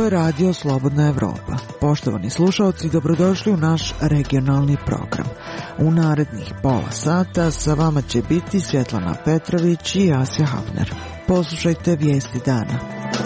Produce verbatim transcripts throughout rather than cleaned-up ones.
je Radio Slobodna Evropa. Poštovani slušalci, dobrodošli u naš regionalni program. U narednih pola sata sa vama će biti Svjetlana Petrović i Asja Hafner. Poslušajte vijesti dana.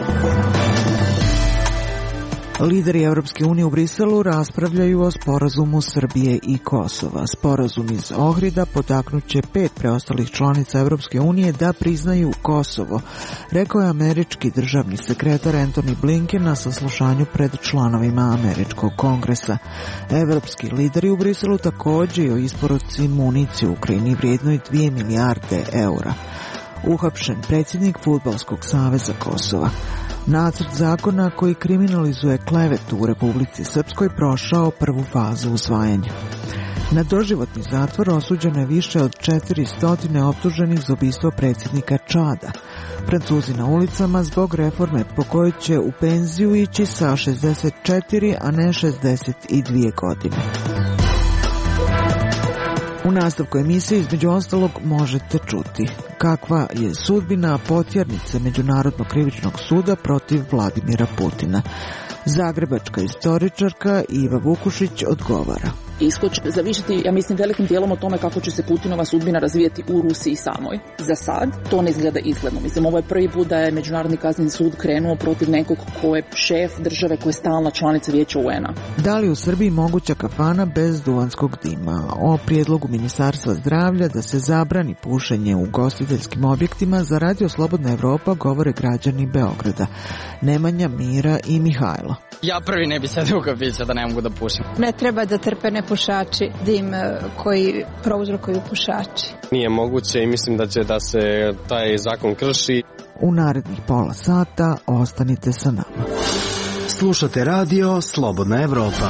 Lideri Europske unije u Briselu raspravljaju o sporazumu Srbije i Kosova. Sporazum iz Ohrida potaknut će pet preostalih članica Europske unije da priznaju Kosovo, rekao je američki državni sekretar Antony Blinken na saslušanju pred članovima američkog kongresa. Evropski lideri u Briselu također i o isporuci municije u Ukrajini vrijednoj dvije milijarde eura. Uhapšen predsjednik Fudbalskog saveza Kosova. Nacrt zakona koji kriminalizuje klevetu u Republici Srpskoj prošao prvu fazu usvajanja. Na doživotni zatvor osuđeno je više od četiristo optuženih za ubistvo predsjednika Čada. Francuzi na ulicama zbog reforme po kojoj će u penziju ići sa šezdeset četiri, a ne šezdeset dvije godine. U nastavku emisije između ostalog možete čuti kakva je sudbina potjernice Međunarodnog krivičnog suda protiv Vladimira Putina. Zagrebačka istoričarka Iva Vukušić odgovara. Ishod će zavisiti, ja mislim, velikim dijelom o tome kako će se Putinova sudbina razvijati u Rusiji samoj. Za sad to ne izgleda izgledno. Mislim, ovo je prvi put da je Međunarodni kazneni sud krenuo protiv nekog ko je šef države koja je stalna članica Vijeća U N-a. Da li u Srbiji moguća kafana bez duvanskog dima? O prijedlogu Ministarstva zdravlja da se zabrani pušenje u ugostiteljskim objektima za Radio Slobodna Evropa govore građani Beograda. Nemanja, Mira i Mihajlo. Ja prvi ne bi sedio u kafiću da ne mogu da pušim. Ne treba da trpe nepušači dim koji prouzrokuju pušači. Nije moguće i mislim da će da se taj zakon krši. U narednih pola sata ostanite sa nama. Slušate Radio Slobodna Evropa.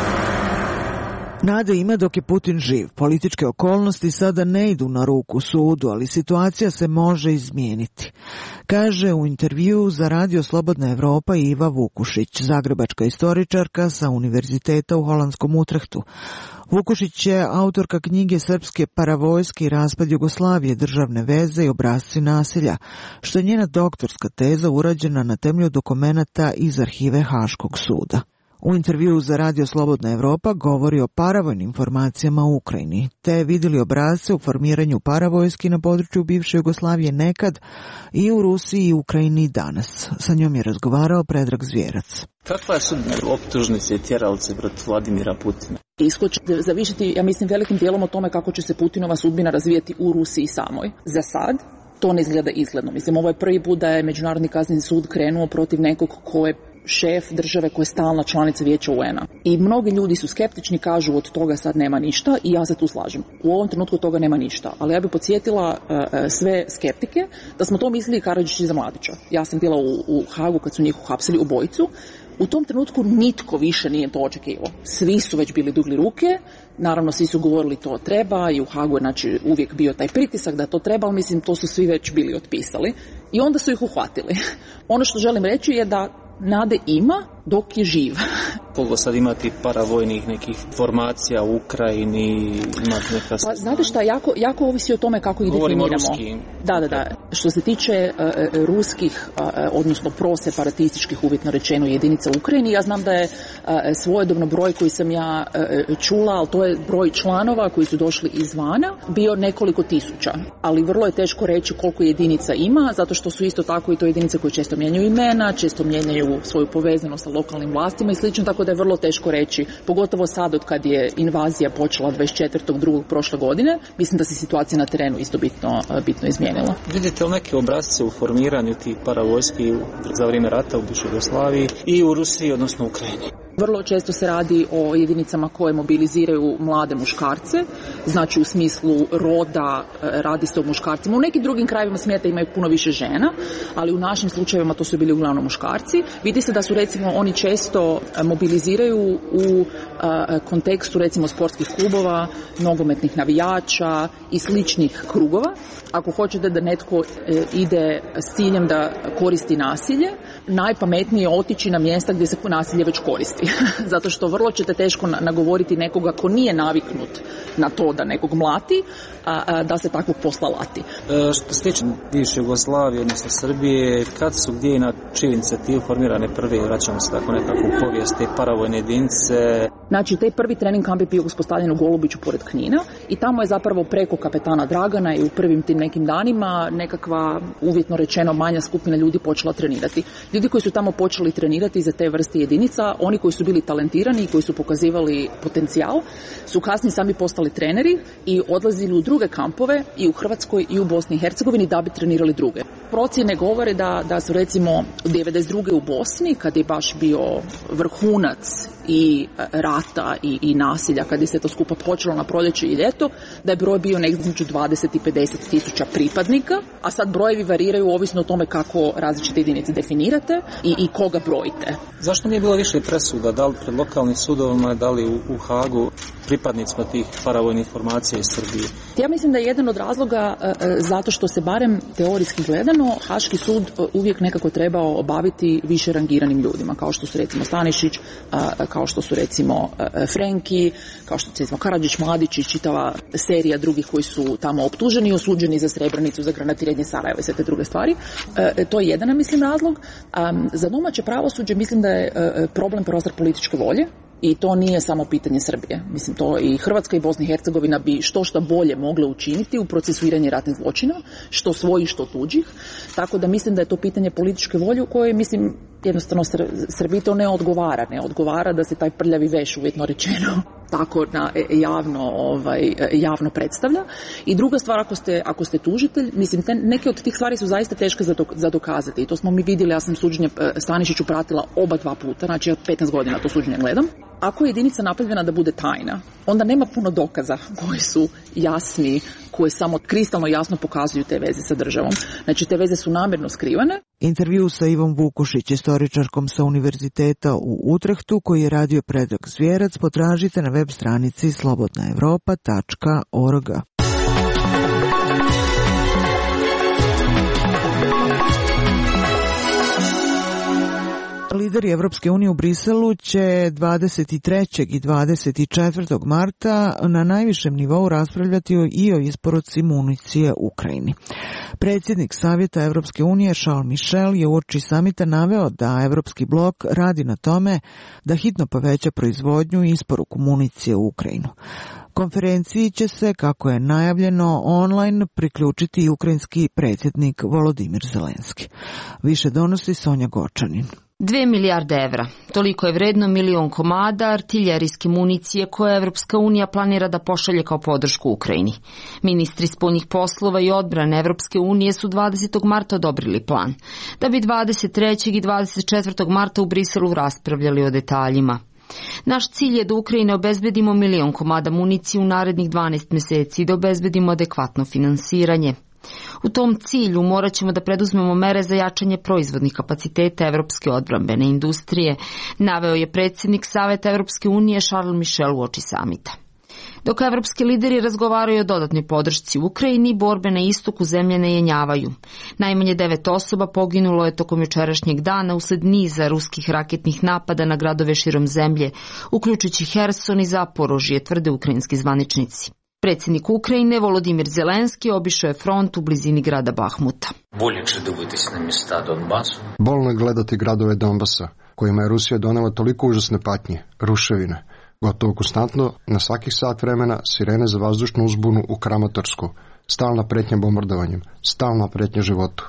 Nade ima dok je Putin živ. Političke okolnosti sada ne idu na ruku sudu, ali situacija se može izmijeniti. Kaže u intervjuu za Radio Slobodna Evropa Iva Vukušić, zagrebačka istoričarka sa Univerziteta u holandskom Utrehtu. Vukušić je autorka knjige Srpske paravojske i raspad Jugoslavije, državne veze i obrasci nasilja, što je njena doktorska teza urađena na temelju dokumenata iz arhive Haškog suda. U intervjuu za Radio Slobodna Evropa govori o paravojnim informacijama u Ukrajini, te vidjeli obrazce u formiranju paravojski na području bivše Jugoslavije nekad i u Rusiji i Ukrajini danas. Sa njom je razgovarao Predrag Zvjerac. Kakva je sudbina optužnice i tjeralice protiv Vladimira Putina? Ishod će zavisiti, ja mislim, velikim dijelom o tome kako će se Putinova sudbina razvijati u Rusiji samoj. Za sad to ne izgleda izgledno. Mislim, ovo je prvi put da je Međunarodni kazneni sud krenuo protiv nekog ko je šef države koja je stalna članica Vijeća U N-a. I mnogi ljudi su skeptični, kažu od toga sad nema ništa i ja se tu slažem. U ovom trenutku od toga nema ništa. Ali ja bih podsjetila uh, sve skeptike da smo to mislili Karadžić za Mladića. Ja sam bila u, u Hagu kad su njih uhapsili ubojicu. U tom trenutku nitko više nije to očekivao. Svi su već bili dugli ruke, naravno svi su govorili to treba i u Hagu je znači, uvijek bio taj pritisak da to treba, ali mislim to su svi već bili otpisali i onda su ih uhvatili. Ono što želim reći je da nade ima dok je živ. Koliko sad imati paravojnih nekih formacija u Ukrajini, imati neka... Pa, znate šta, jako, jako ovisi o tome kako ih Govorimo definiramo. Ruski. Da, da, da. Što se tiče uh, ruskih, uh, odnosno proseparatističkih, uvjetno rečeno, jedinica u Ukrajini, ja znam da je uh, svojedobno broj koji sam ja uh, čula, ali to je broj članova koji su došli izvana, bio nekoliko tisuća. Ali vrlo je teško reći koliko jedinica ima, zato što su isto tako i to jedinice koje često mijenjaju imena, često mijenjaju svoju povezanost sa lokalnim vlastima i slično, tako da je vrlo teško reći, pogotovo sad od kad je invazija počela dvadeset četvrtog drugog prošle godine, mislim da se situacija na terenu isto bitno, bitno izmijenila. Vidite li neke obrazce u formiranju tih paravojski za vrijeme rata u bivšoj Jugoslaviji i u Rusiji, odnosno Ukrajini? Vrlo često se radi o jedinicama koje mobiliziraju mlade muškarce, znači u smislu roda radi se o muškarcima. U nekim drugim krajevima svijeta imaju puno više žena, ali u našim slučajevima to su bili uglavnom muškarci. Vidi se da su recimo oni često mobiliziraju u kontekstu recimo sportskih klubova, nogometnih navijača i sličnih krugova. Ako hoćete da netko ide s ciljem da koristi nasilje, najpametnije otići na mjesta gdje se nasilje već koristi. Zato što vrlo ćete teško nagovoriti nekoga ko nije naviknut na to da nekog mlati, a, a, da se takvog posla lati. E, što se tiče bivše Jugoslavije, odnosno Srbije, kad su, gdje i na čiju inicijativu formirane prve, vraćamo se tako nekakvu povijest, te paravojne jedinice? Znači, taj prvi trening kamp je bio uspostavljen u Golubiću pored Knina i tamo je zapravo preko kapetana Dragana i u prvim tim nekim danima nekakva, uvjetno rečeno, manja skupina ljudi počela trenirati. Ljudi koji su tamo počeli trenirati za te vrste jedinica, oni koji su bili talentirani i koji su pokazivali potencijal, su kasnije sami postali treneri i odlazili u druge kampove i u Hrvatskoj i u Bosni i Hercegovini da bi trenirali druge. Procjene govore da, da su recimo devedeset druge u Bosni, kad je baš bio vrhunac i rata i, i nasilja, kad je se to skupa počelo na proljeće i ljeto, da je broj bio negdje između dvadeset i pedeset tisuća pripadnika, a sad brojevi variraju ovisno o tome kako različite jedinice definirate i, i koga brojite. Zašto nije bilo više presuda, da li pred lokalnim sudovima, da li u, u Hagu, pripadnicima tih paravojnih formacija iz Srbije? Ja mislim da je jedan od razloga e, zato što se barem teorijski gledano Haški sud uvijek nekako trebao obaviti više rangiranim ljudima, kao što su recimo Stanišić, a, kao što su recimo a, Frenki, kao što su recimo Karadžić, Mladić i čitava serija drugih koji su tamo optuženi i osuđeni za Srebrenicu, za granatiranje Sarajeva i sve te druge stvari. E, to je jedan, mislim, razlog. A, za domaće pravosuđe mislim da je a, problem prostor političke volje. I to nije samo pitanje Srbije. Mislim, to i Hrvatska i Bosna i Hercegovina bi što što bolje mogle učiniti u procesuiranju ratnih zločina, što svojih, što tuđih. Tako da mislim da je to pitanje političke volje u kojoj, mislim, jednostavno Srbiji to ne odgovara. Ne odgovara da se taj prljavi veš, uvjetno rečeno, tako na javno, ovaj, javno predstavlja. I druga stvar, ako ste, ako ste tužitelj, mislim, te, neke od tih stvari su zaista teške za, do, za dokazati. I to smo mi vidjeli, ja sam suđenje Stanišiću pratila oba dva puta, znači ja petnaest godina to suđenje gledam. Ako je jedinica napravljena da bude tajna, onda nema puno dokaza koji su jasni, koji samo kristalno jasno pokazuju te veze sa državom. Znači, te veze su namjerno skrivane. Intervju sa Ivom Vukušić, istoričarkom sa Univerziteta u Utrehtu, koji je radio Predrag Zvjerac, potražite na web stranici slobodna evropa tačka org. Lideri Evropske unije u Briselu će dvadeset trećeg i dvadeset četvrtog marta na najvišem nivou raspravljati i o isporuci municije Ukrajini. Predsjednik Savjeta Evropske unije Charles Michel je uoči samita naveo da Evropski blok radi na tome da hitno poveća proizvodnju i isporuku municije u Ukrajinu. Konferenciji će se, kako je najavljeno, online priključiti i ukrajinski predsjednik Volodimir Zelenski. Više donosi Sonja Gočanin. Dve milijarde evra. Toliko je vredno milion komada artiljerijske municije koje Evropska unija planira da pošalje kao podršku Ukrajini. Ministri spoljnih poslova i odbrane Evropske unije su dvadesetog marta odobrili plan, da bi dvadeset trećeg i dvadeset četvrtog marta u Briselu raspravljali o detaljima. Naš cilj je da Ukrajine obezbedimo milion komada municije u narednih dvanaest meseci i da obezbedimo adekvatno finansiranje. U tom cilju morat ćemo da preduzmemo mere za jačanje proizvodnih kapaciteta evropske odbrambene industrije, naveo je predsjednik Saveta Evropske unije Charles Michel uoči samita. Dok evropski lideri razgovaraju o dodatnoj podršci Ukrajini, borbe na istoku zemlje ne jenjavaju. Najmanje devet osoba poginulo je tokom jučerašnjeg dana usled niza ruskih raketnih napada na gradove širom zemlje, uključujući Herson i Zaporožje, tvrde ukrajinski zvaničnici. Predsjednik Ukrajine Volodimir Zelenski obišao je front u blizini grada Bahmuta. Bolno je gledati gradove Donbasa, kojima je Rusija donela toliko užasne patnje, ruševine. Gotovo konstantno, na svakih sat vremena, sirene za vazdušnu uzbunu u Kramatorsku, stalna pretnja bombardovanjem, stalna pretnja životu.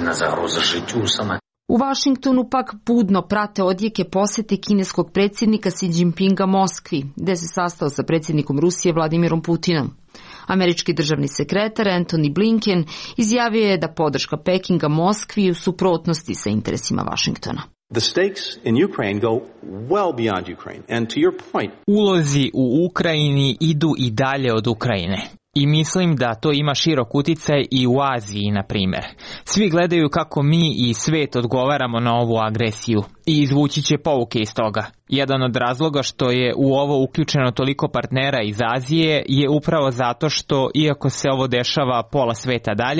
U Vašingtonu pak budno prate odjeke posete kineskog predsjednika Xi Jinpinga Moskvi, gde se sastao sa predsjednikom Rusije Vladimirom Putinom. Američki državni sekretar Antony Blinken izjavio je da podrška Pekinga Moskvi u suprotnosti sa interesima Vašingtona. The stakes in Ukraine go well beyond Ukraine. And to your point, ulozi u Ukrajini idu i dalje od Ukrajine. I mislim da to ima širok uticaj i u Aziji, na primjer. Svi gledaju kako mi i svet odgovaramo na ovu agresiju i izvući će pouke iz toga. Jedan od razloga što je u ovo uključeno toliko partnera iz Azije je upravo zato što, iako se ovo dešava pola sveta dalje,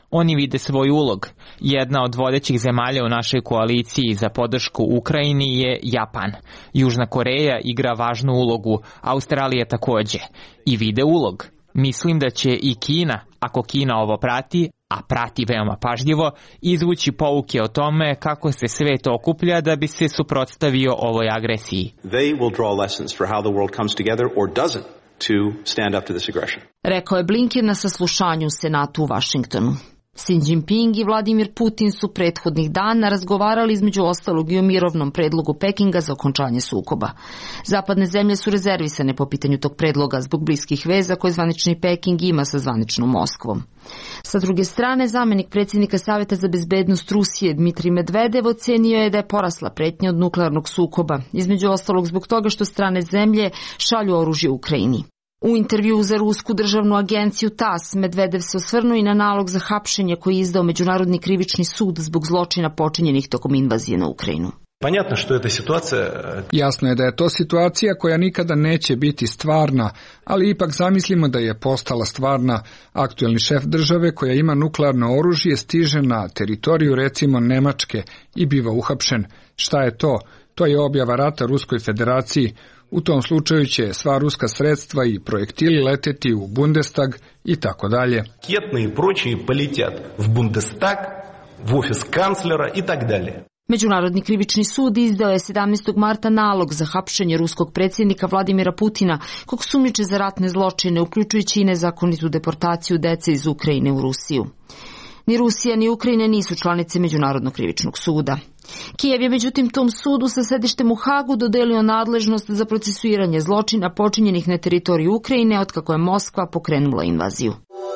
Oni vide svoj ulog. Jedna od vodećih zemalja u našoj koaliciji za podršku Ukrajini je Japan. Južna Koreja igra važnu ulogu, Australija takođe. I vide ulog. Mislim da će i Kina, ako Kina ovo prati, a prati veoma pažljivo, izvući pouke o tome kako se svet okuplja da bi se suprotstavio ovoj agresiji. They will draw lessons for how the world comes together or doesn't to stand up to this aggression. Rekao je Blinken na saslušanju u Senatu u Vašingtonu. Xi Jinping i Vladimir Putin su prethodnih dana razgovarali između ostalog i o mirovnom predlogu Pekinga za okončanje sukoba. Zapadne zemlje su rezervisane po pitanju tog predloga zbog bliskih veza koje zvanični Peking ima sa zvaničnom Moskvom. Sa druge strane, zamenik predsjednika Saveta za bezbednost Rusije Dmitrij Medvedev ocenio je da je porasla pretnja od nuklearnog sukoba, između ostalog zbog toga što strane zemlje šalju oružje Ukrajini. U intervju za rusku državnu agenciju T A S Medvedev se osvrnuo i na nalog za hapšenje koji je izdao Međunarodni krivični sud zbog zločina počinjenih tokom invazije na Ukrajinu. Понятно, что эта ситуация... Jasno je da je to situacija koja nikada neće biti stvarna, ali ipak zamislimo da je postala stvarna. Aktuelni šef države koja ima nuklearno oružje stiže na teritoriju recimo Nemačke i biva uhapšen. Šta je to? To je objava rata Ruskoj federaciji. U tom slučaju će sva ruska sredstva i projektili leteti u Bundestag i tako dalje. Ракетные и прочие полетят в Бундестаг, в офис канцлера и так далее. Međunarodni krivični sud izdao je sedamnaestog marta nalog za hapšenje ruskog predsjednika Vladimira Putina, kog sumnjiče za ratne zločine, uključujući i nezakonitu deportaciju dece iz Ukrajine u Rusiju. Ni Rusija ni Ukrajina nisu članice Međunarodnog krivičnog suda. Kijev je međutim tom sudu sa sedištem u Hagu dodelio nadležnost za procesuiranje zločina počinjenih na teritoriju Ukrajine otkako je Moskva pokrenula invaziju.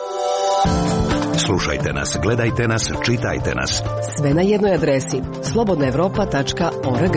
Slušajte nas, gledajte nas, čitajte nas. Sve na jednoj adresi slobodna evropa tačka org.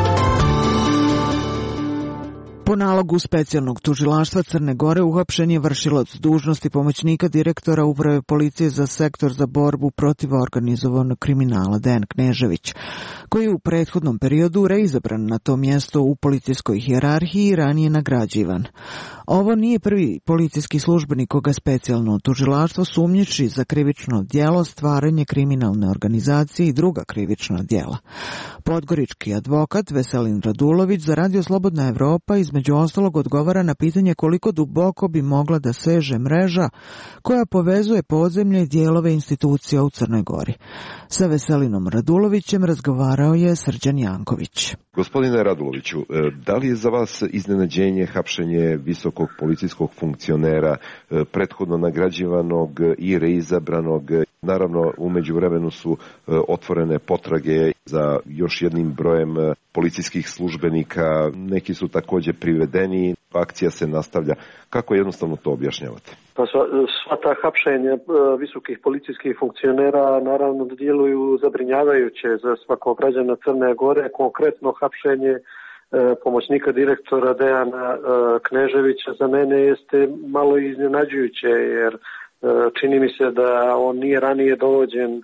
Po nalogu specijalnog tužilaštva Crne Gore uhapšen je vršilac dužnosti pomoćnika direktora Uprave policije za sektor za borbu protiv organizovanog kriminala Dejan Knežević, koji je u prethodnom periodu reizabran na to mjesto u policijskoj hijerarhiji i ranije nagrađivan. Ovo nije prvi policijski službenik koga specijalno tužilaštvo sumnjiči za krivično djelo stvaranje kriminalne organizacije i druga krivična djela. Podgorički advokat Veselin Radulović za Radio Slobodna Evropa između ostalog odgovara na pitanje koliko duboko bi mogla da seže mreža koja povezuje podzemlje i dijelove institucija u Crnoj Gori. Sa Veselinom Radulovićem razgovarao je Srđan Janković. Gospodine Raduloviću, da li je za vas iznenađenje hapšenje visokog policijskog funkcionera, prethodno nagrađivanog i reizabranog? Naravno, u međuvremenu su otvorene potrage za još jednim brojem policijskih službenika, neki su također privedeni, akcija se nastavlja. Kako jednostavno to objašnjavate? Pa sva, sva ta hapšenja visokih policijskih funkcionera naravno da djeluju zabrinjavajuće za svakog građana Crne Gore. Konkretno hapšenje pomoćnika direktora Dejana Kneževića za mene jeste malo iznenađujuće, jer čini mi se da on nije ranije dovođen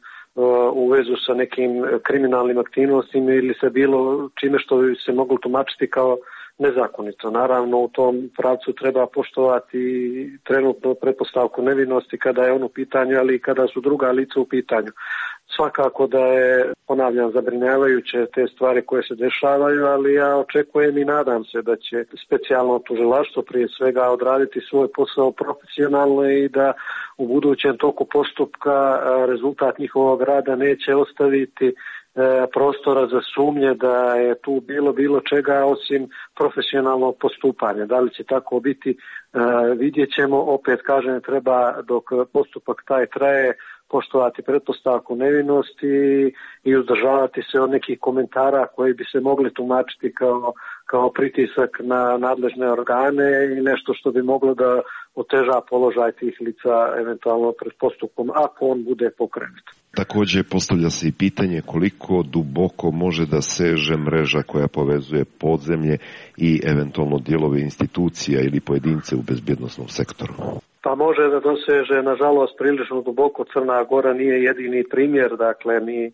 u vezu sa nekim kriminalnim aktivnostima ili sa bilo čime što bi se moglo tumačiti kao nezakonito. Naravno, u tom pravcu treba poštovati trenutno pretpostavku nevinosti kada je on u pitanju, ali i kada su druga lica u pitanju. Svakako da je, ponavljam, zabrinjavajuće te stvari koje se dešavaju, ali ja očekujem i nadam se da će specijalno tužilaštvo prije svega odraditi svoj posao profesionalno i da u budućem toku postupka rezultat njihovog rada neće ostaviti prostora za sumnje da je tu bilo bilo čega osim profesionalnog postupanja. Da li će tako biti, vidjet ćemo. Opet kažem, treba dok postupak taj traje poštovati pretpostavku nevinosti i uzdržavati se od nekih komentara koji bi se mogli tumačiti kao, kao pritisak na nadležne organe i nešto što bi moglo da oteža položaj tih lica eventualno pred postupkom ako on bude pokrenut. Također postavlja se i pitanje koliko duboko može da seže mreža koja povezuje podzemlje i eventualno dijelove institucija ili pojedince u bezbjednosnom sektoru. Pa može da doseže, nažalost, prilično duboko. Crna Gora nije jedini primjer, dakle mi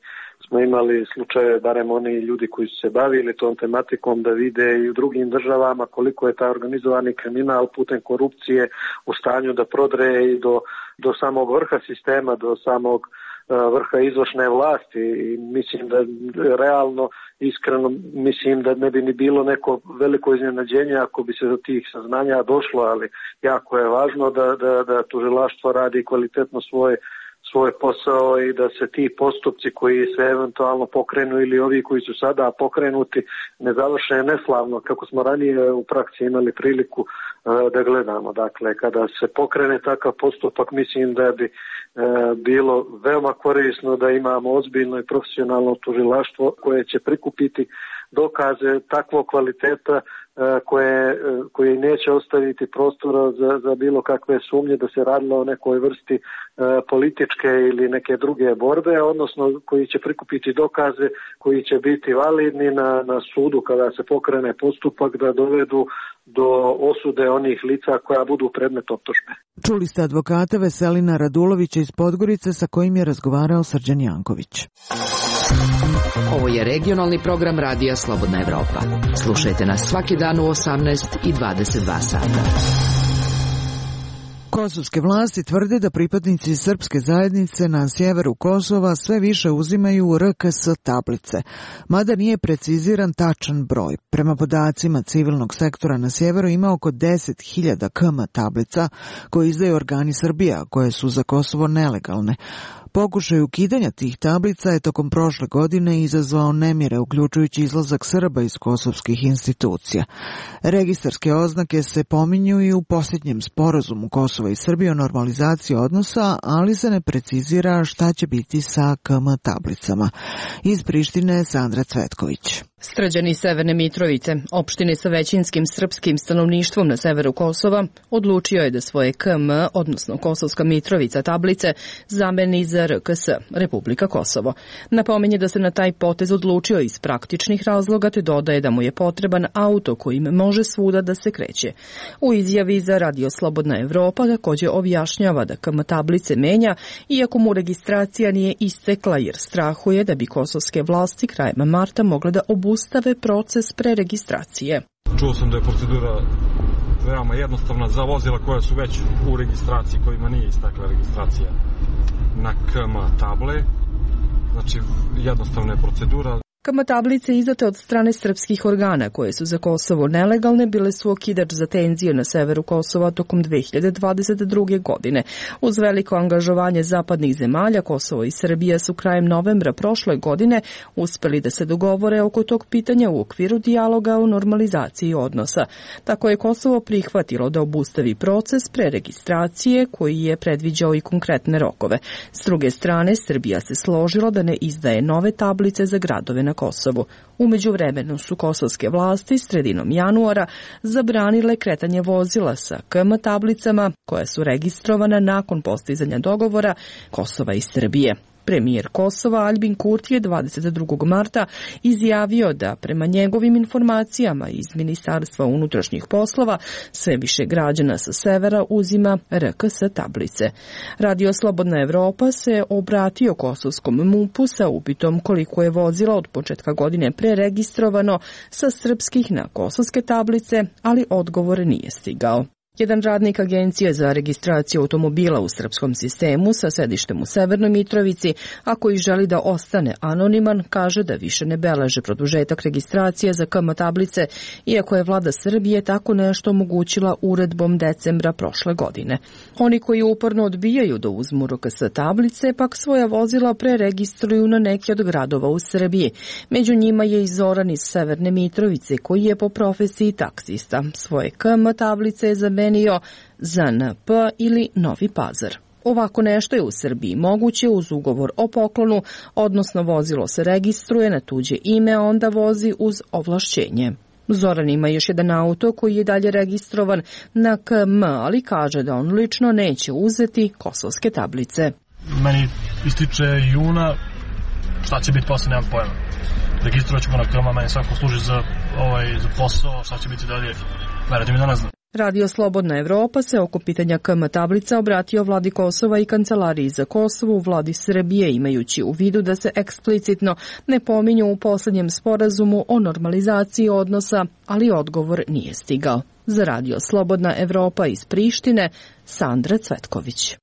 smo imali slučaje, barem oni ljudi koji su se bavili tom tematikom, da vide i u drugim državama koliko je taj organizovani kriminal putem korupcije u stanju da prodre i do, do samog vrha sistema, do samog vrha izvršne vlasti. I mislim da realno, iskreno mislim da ne bi ni bilo neko veliko iznenađenje ako bi se do tih saznanja došlo, ali jako je važno da, da, da tužilaštvo radi kvalitetno svoje svoj posao i da se ti postupci koji se eventualno pokrenu ili ovi koji su sada pokrenuti ne završe neslavno, kako smo ranije u praksi imali priliku uh, da gledamo. Dakle, kada se pokrene takav postupak, mislim da bi uh, bilo veoma korisno da imamo ozbiljno i profesionalno tužilaštvo koje će prikupiti dokaze takvog kvaliteta koje, koje neće ostaviti prostora za, za bilo kakve sumnje da se radilo o nekoj vrsti političke ili neke druge borbe, odnosno koji će prikupiti dokaze koji će biti validni na, na sudu kada se pokrene postupak da dovedu do osude onih lica koja budu predmet optužbe. Čuli ste advokata Veselina Radulovića iz Podgorice sa kojim je razgovarao Srđan Janković. Ovo je regionalni program Radija Slobodna Evropa. Slušajte nas svaki dan u osamnaest i dvadeset dva sata. Kosovske vlasti tvrde da pripadnici srpske zajednice na sjeveru Kosova sve više uzimaju R K S tablice, mada nije preciziran tačan broj. Prema podacima civilnog sektora na sjeveru ima oko deset hiljada K M tablica koje izdaju organi Srbije, koje su za Kosovo nelegalne. Pokušaj ukidanja tih tablica je tokom prošle godine izazvao nemire, uključujući izlazak Srba iz kosovskih institucija. Registarske oznake se pominju i u posljednjem sporazumu Kosova i Srbije o normalizaciji odnosa, ali se ne precizira šta će biti sa K M tablicama. Iz Prištine Sandra Cvetković. Srđani Severne Mitrovice, opštine sa većinskim srpskim stanovništvom na severu Kosova, odlučio je da svoje K M, odnosno Kosovska Mitrovica tablice, zameni za R K S, Republika Kosovo. Napominje da se na taj potez odlučio iz praktičnih razloga, te dodaje da mu je potreban auto kojim može svuda da se kreće. U izjavi za Radio Slobodna Evropa također objašnjava da K M tablice menja, iako mu registracija nije istekla, jer strahuje da bi kosovske vlasti krajem marta mogle da obustave proces preregistracije. Čuo sam da je procedura veoma jednostavna za vozila koja su već u registraciji, kojima nije istakla registracija na K M table. Znači, jednostavna je procedura. K M tablice izdate od strane srpskih organa koje su za Kosovo nelegalne bile su okidač za tenzije na severu Kosova tokom dve hiljade dvadeset druge. godine. Uz veliko angažovanje zapadnih zemalja, Kosovo i Srbija su krajem novembra prošle godine uspeli da se dogovore oko tog pitanja u okviru dijaloga o normalizaciji odnosa. Tako je Kosovo prihvatilo da obustavi proces preregistracije koji je predviđao i konkretne rokove. S druge strane, Srbija se složila da ne izdaje nove tablice za gradove na Kosovu. U međuvremenu su kosovske vlasti sredinom januara zabranile kretanje vozila sa K M tablicama koja su registrovana nakon postizanja dogovora Kosova i Srbije. Premijer Kosova Aljbin Kurti je dvadeset drugog marta izjavio da prema njegovim informacijama iz Ministarstva unutrašnjih poslova sve više građana sa severa uzima R K S tablice. Radio Slobodna Evropa se obratio kosovskom M U P-u sa upitom koliko je vozila od početka godine preregistrovano sa srpskih na kosovske tablice, ali odgovor nije stigao. Jedan radnik Agencije za registraciju automobila u srpskom sistemu sa sedištem u Severnoj Mitrovici, a koji želi da ostane anoniman, kaže da više ne beleže produžetak registracije za K M tablice, iako je vlada Srbije tako nešto omogućila uredbom decembra prošle godine. Oni koji uporno odbijaju da uzmu R K S tablice, pak svoja vozila preregistruju na neki od gradova u Srbiji. Među njima je i Zoran iz Severne Mitrovice, koji je po profesiji taksista. Svoje K M tablice je zamenio za N P ili Novi Pazar. Ovako nešto je u Srbiji moguće uz ugovor o poklonu, odnosno vozilo se registruje na tuđe ime, a onda vozi uz ovlašćenje. Zoran ima još jedan auto koji je dalje registrovan na K M, ali kaže da on lično neće uzeti kosovske tablice. Meni ističe juna, šta će biti posle, nemam pojma. Registrovat ćemo na K M, meni svako služi za, ovaj, za posao, šta će biti dalje, verujte mi da ne znam. Radio Slobodna Evropa se oko pitanja K M tablica obratio vladi Kosova i Kancelariji za Kosovo u vladi Srbije, imajući u vidu da se eksplicitno ne pominju u poslednjem sporazumu o normalizaciji odnosa, ali odgovor nije stigao. Za Radio Slobodna Evropa iz Prištine, Sandra Cvetković.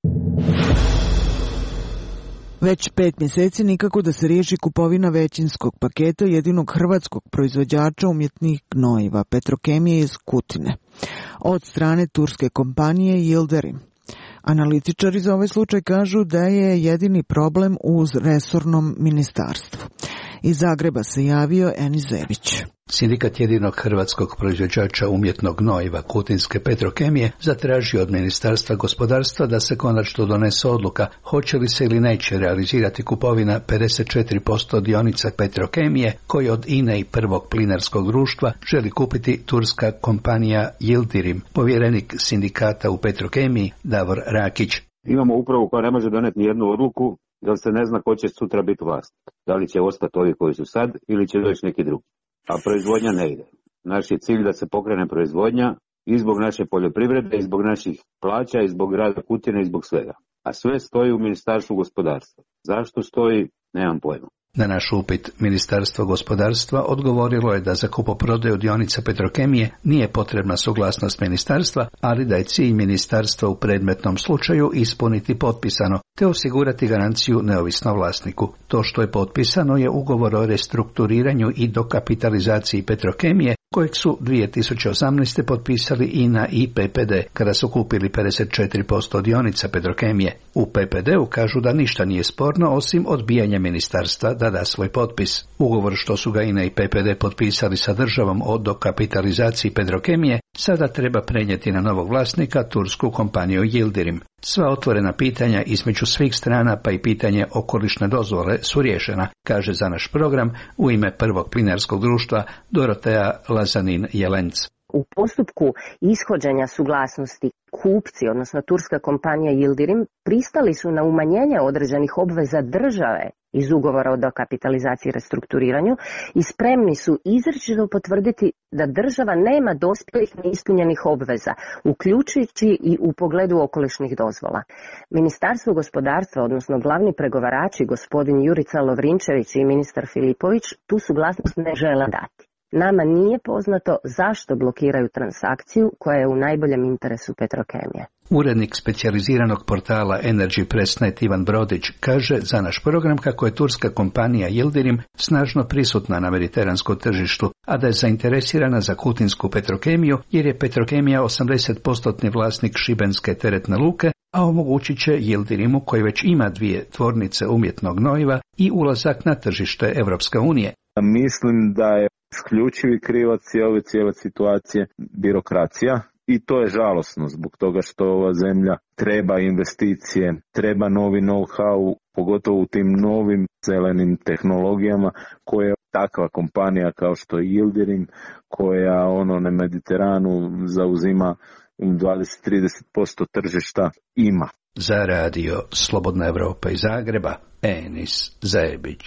Već pet mjeseci nikako da se riješi kupovina većinskog paketa jedinog hrvatskog proizvođača umjetnih gnojiva Petrokemije iz Kutine od strane turske kompanije Yildirim. Analitičari za ovaj slučaj kažu da je jedini problem uz resornom ministarstvu. Iz Zagreba se javio Enis Zebić. Sindikat jedinog hrvatskog proizvođača umjetnog gnojiva Kutinske Petrokemije zatražio od Ministarstva gospodarstva da se konačno donese odluka hoće li se ili neće realizirati kupovina pedeset četiri posto dionica Petrokemije koji od I N E i prvog plinarskog društva želi kupiti turska kompanija Yildirim. Povjerenik sindikata u Petrokemiji Davor Rakić. Imamo upravu koja ne može doneti ni jednu odluku jer se ne zna ko će sutra biti vlast. Da li će ostati ovi koji su sad ili će doći neki drugi. A proizvodnja ne ide. Naš je cilj da se pokrene proizvodnja i zbog naše poljoprivrede, i zbog naših plaća, i zbog grada Kutine, i zbog svega. A sve stoji u Ministarstvu gospodarstva. Zašto stoji, nemam pojma. Na naš upit Ministarstvo gospodarstva odgovorilo je da za kupoprodaju dionica Petrokemije nije potrebna suglasnost ministarstva, ali da je cilj ministarstva u predmetnom slučaju ispuniti potpisano, te osigurati garanciju neovisnom vlasniku. To što je potpisano je ugovor o restrukturiranju i dokapitalizaciji Petrokemije, kojeg su dvije tisuće osamnaeste. potpisali I N A i P P D, kada su kupili pedeset četiri posto dionica Petrokemije. U P P D-u kažu da ništa nije sporno osim odbijanja ministarstva da da svoj potpis. Ugovor što su ga I N A i P P D potpisali sa državom o dokapitalizaciji Petrokemije sada treba prenijeti na novog vlasnika, tursku kompaniju Yildirim. Sva otvorena pitanja između svih strana pa i pitanje okolišne dozvole su riješena, kaže za naš program u ime prvog plinarskog društva Dorotea Lazanin-Jelenc. U postupku ishođenja suglasnosti kupci, odnosno turska kompanija Yildirim, pristali su na umanjenje određenih obveza države iz ugovora o dokapitalizaciji i restrukturiranju i spremni su izričito potvrditi da država nema dospjelih neispunjenih obveza, uključujući i u pogledu okolišnih dozvola. Ministarstvo gospodarstva, odnosno glavni pregovarači gospodin Jurica Lovrinčević i ministar Filipović, tu suglasnost ne žele dati. Nama nije poznato zašto blokiraju transakciju koja je u najboljem interesu Petrokemije. Urednik specijaliziranog portala Energy Press Net Ivan Brodić kaže za naš program kako je turska kompanija Yildirim snažno prisutna na mediteranskom tržištu, a da je zainteresirana za kutinsku Petrokemiju jer je Petrokemija osamdeset posto vlasnik šibenske teretne luke, a omogućit će Yildirimu, koji već ima dvije tvornice umjetnog gnojiva, i ulazak na tržište Evropske unije. Mislim da je isključivi krivac ove cijele situacije birokracija i to je žalosno zbog toga što ova zemlja treba investicije, treba novi know-how, pogotovo u tim novim zelenim tehnologijama koje takva kompanija kao što je Yildirim, koja ono na Mediteranu zauzima dvadeset do trideset posto tržišta, ima. Za radio Slobodna Evropa iz Zagreba, Enis Zebić.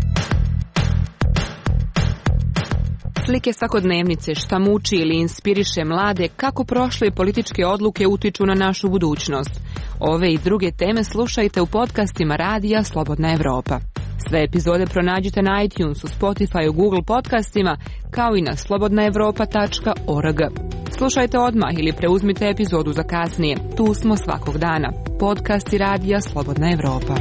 Slike svakodnevnice, šta muči ili inspiriše mlade, kako prošle političke odluke utiču na našu budućnost. Ove i druge teme slušajte u podcastima Radija Slobodna Evropa. Sve epizode pronađite na iTunesu, Spotify, Google podcastima, kao i na slobodna evropa tačka org. Slušajte odmah ili preuzmite epizodu za kasnije. Tu smo svakog dana. Podcasti Radija Slobodna Evropa.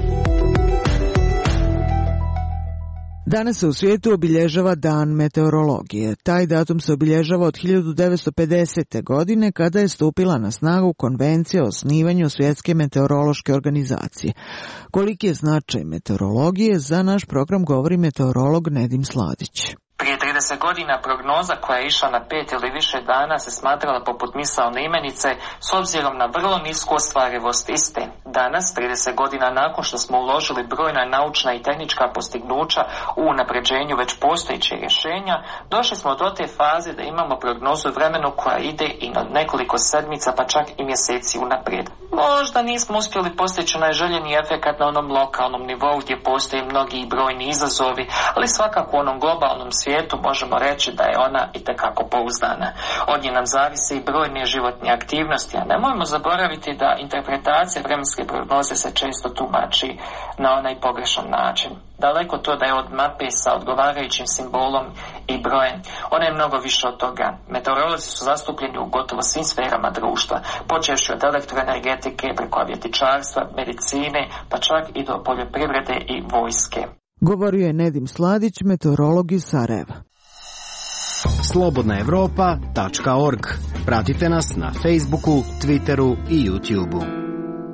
Danas se u svijetu obilježava Dan meteorologije. Taj datum se obilježava od hiljadu devetsto pedesete. godine kada je stupila na snagu Konvencija o osnivanju Svjetske meteorološke organizacije. Koliki je značaj meteorologije, za naš program govori meteorolog Nedim Sladić. Prije trideset godina prognoza koja je išla na pet ili više dana se smatrala poput misaone imenice s obzirom na vrlo nisku ostvarivost iste. Danas, trideset godina nakon što smo uložili brojna naučna i tehnička postignuća u unapređenju već postojećih rješenja, došli smo do te faze da imamo prognozu vremenu koja ide i na nekoliko sedmica pa čak i mjeseci unaprijed. Možda nismo uspjeli postići najželjeni efekat na onom lokalnom nivou gdje postoje mnogi i brojni izazovi, ali svakako u onom globalnom svijetu možemo možemo reći da je ona itekako pouzdana. Od nje nam zavise i brojne životne aktivnosti, a nemojmo zaboraviti da interpretacija vremenske prognoze se često tumači na onaj pogrešan način. Daleko to da je od mape sa odgovarajućim simbolom i brojem. Ona je mnogo više od toga. Meteorolozi su zastupljeni u gotovo svim sferama društva, počevši od elektroenergetike, preko aviotičarstva, medicine, pa čak i do poljoprivrede i vojske. Govorio je Nedim Sladić, meteorolog iz Sarajeva. slobodna evropa tačka org. Pratite nas na Facebooku, Twitteru i YouTubeu.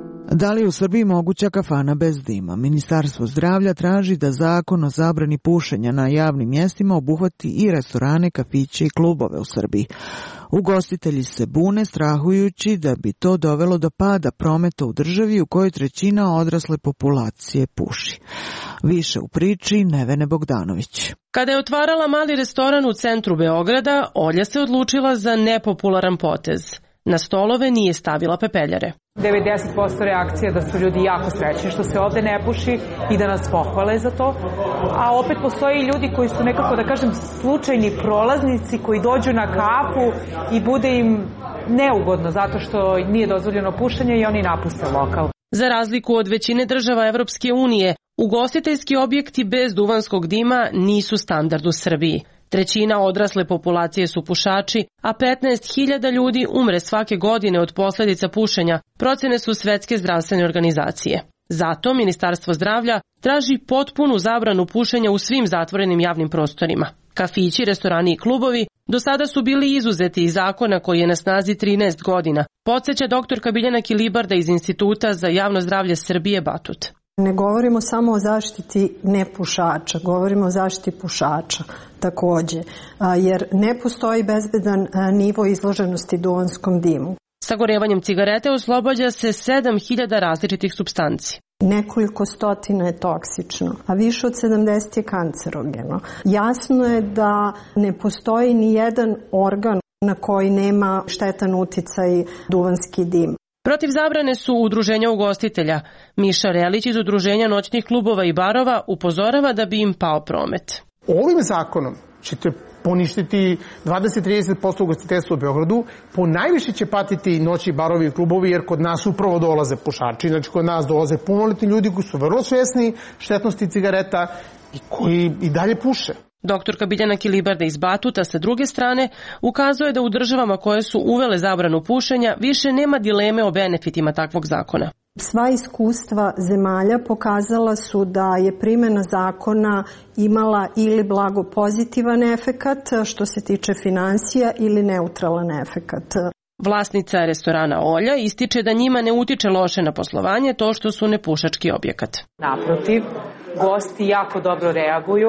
Da li je u Srbiji moguća kafana bez dima? Ministarstvo zdravlja traži da zakon o zabrani pušenja na javnim mjestima obuhvati i restorane, kafiće i klubove u Srbiji. Ugostitelji se bune, strahujući da bi to dovelo do pada prometa u državi u kojoj trećina odrasle populacije puši. Više u priči Nevene Bogdanović. Kada je otvarala mali restoran u centru Beograda, Olja se odlučila za nepopularan potez. Na stolove nije stavila pepeljare. devedeset posto reakcija da su ljudi jako srećni što se ovde ne puši i da nas pohvale za to. A opet postoji i ljudi koji su nekako, da kažem, slučajni prolaznici koji dođu na kafu i bude im neugodno zato što nije dozvoljeno pušenje i oni napuste lokal. Za razliku od većine država Evropske unije, ugostiteljski objekti bez duvanskog dima nisu standard u Srbiji. Trećina odrasle populacije su pušači, a petnaest hiljada ljudi umre svake godine od posljedica pušenja, procene su Svetske zdravstvene organizacije. Zato Ministarstvo zdravlja traži potpunu zabranu pušenja u svim zatvorenim javnim prostorima. Kafići, restorani i klubovi do sada su bili izuzeti iz zakona koji je na snazi trinaest godina, podsjeća doktorka Biljana Kilibarda iz Instituta za javno zdravlje Srbije Batut. Ne govorimo samo o zaštiti nepušača, govorimo o zaštiti pušača također, jer ne postoji bezbedan nivo izloženosti duvanskom dimu. Sagorevanjem cigarete oslobađa se sedam hiljada različitih supstanci. Nekoliko stotina je toksično, a više od sedamdeset je kancerogeno. Jasno je da ne postoji ni jedan organ na koji nema štetan uticaj duvanski dim. Protiv zabrane su udruženja ugostitelja. Miša Relić iz udruženja noćnih klubova i barova upozorava da bi im pao promet. Ovim zakonom ćete poništiti dvadeset do trideset posto ugostiteljstva u Beogradu, po najviše će patiti noći barovi i klubovi jer kod nas upravo dolaze pušači, znači kod nas dolaze punoletni ljudi koji su vrlo svjesni štetnosti cigareta i koji i dalje puše. Doktorka Biljana Kilibarda iz Batuta sa druge strane ukazuje da u državama koje su uvele zabranu pušenja više nema dileme o benefitima takvog zakona. Sva iskustva zemalja pokazala su da je primjena zakona imala ili blago pozitivan efekat što se tiče financija ili neutralan efekat. Vlasnica restorana Olja ističe da njima ne utiče loše na poslovanje to što su nepušački objekat. Naprotiv, gosti jako dobro reaguju.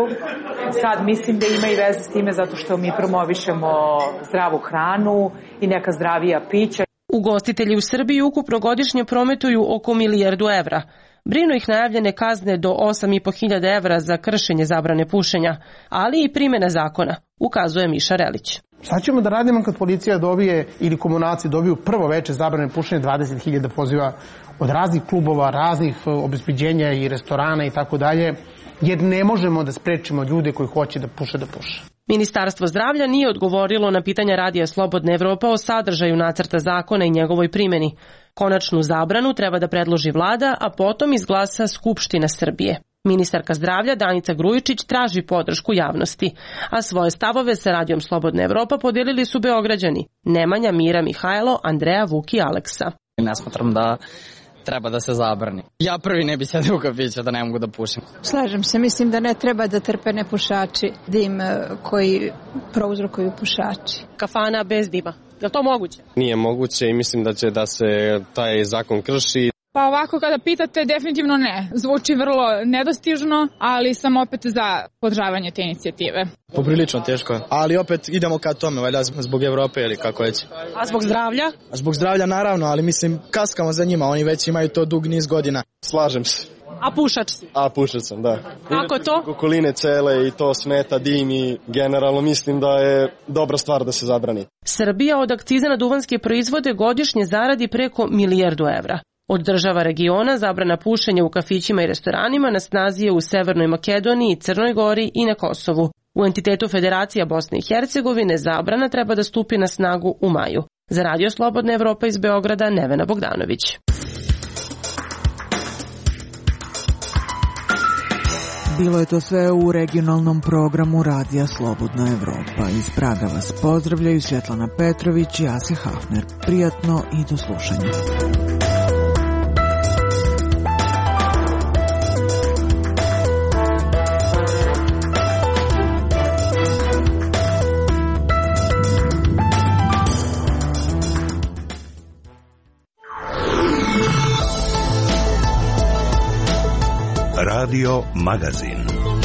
Sad mislim da ima i veze s time zato što mi promovišemo zdravu hranu i neka zdravija pića. Ugostitelji u Srbiji ukupno godišnje prometuju oko milijardu evra. Brinu ih najavljene kazne do osam i po hiljada evra za kršenje zabrane pušenja, ali i primjena zakona, ukazuje Miša Relić. Šta ćemo da radimo kad policija dobije ili komunalci dobiju prvo veče zabrane pušenja, dvadeset hiljada poziva od raznih klubova, raznih obezbeđenja i restorana i tako dalje, jer ne možemo da sprečimo ljude koji hoće da puše da puše. Ministarstvo zdravlja nije odgovorilo na pitanja Radija Slobodna Evropa o sadržaju nacrta zakona i njegovoj primjeni. Konačnu zabranu treba da predloži vlada, a potom izglasa Skupština Srbije. Ministarka zdravlja Danica Grujičić traži podršku javnosti, a svoje stavove sa Radijom Slobodna Evropa podijelili su Beograđani Nemanja, Mira, Mihajlo, Andreja, Vuk i Aleksa. Ne smatram da treba da se zabrani. Ja prvi ne bi sedio u kafiću da ne mogu da pušim. Slažem se, mislim da ne treba da trpe nepušači dim koji prouzrokuju pušači. Kafana bez dima, je li to moguće? Nije moguće i mislim da će da se taj zakon krši. Pa ovako kada pitate, definitivno ne. Zvuči vrlo nedostižno, ali sam opet za podržavanje te inicijative. Poprilično teško, ali opet idemo ka tome, valjda zbog Evrope ili kako već. A zbog zdravlja? A zbog zdravlja naravno, ali mislim kaskamo za njima, oni već imaju to dug niz godina. Slažem se. A pušač si? A pušač sam, da. Kako to? Okoline cele i to smeta, dim i generalno mislim da je dobra stvar da se zabrani. Srbija od akciza na duvanske proizvode godišnje zaradi preko milijardu evra. Od država regiona zabrana pušenja u kafićima i restoranima na snazi je u Severnoj Makedoniji, Crnoj Gori i na Kosovu. U entitetu Federacija Bosne i Hercegovine zabrana treba da stupi na snagu u maju. Za Radio Slobodna Evropa iz Beograda, Nevena Bogdanović. Bilo je to sve u regionalnom programu Radija Slobodna Evropa. Iz Praga vas pozdravljaju Svjetlana Petrović i Asja Hafner. Prijatno i do slušanja. Radio Magazin.